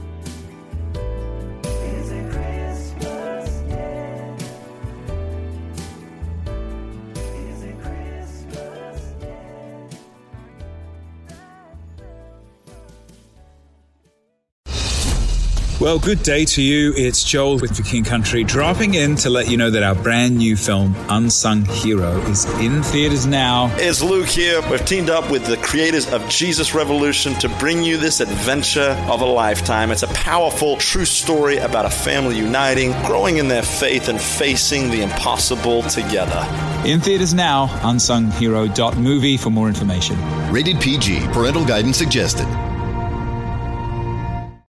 Well, good day to you. It's Joel with For King Country, dropping in to let you know that our brand new film, Unsung Hero, is in theaters now. It's Luke here. We've teamed up with the creators of Jesus Revolution to bring you this adventure of a lifetime. It's a powerful, true story about a family uniting, growing in their faith, and facing the impossible together. In theaters now, unsung hero dot movie for more information. Rated P G. Parental guidance suggested.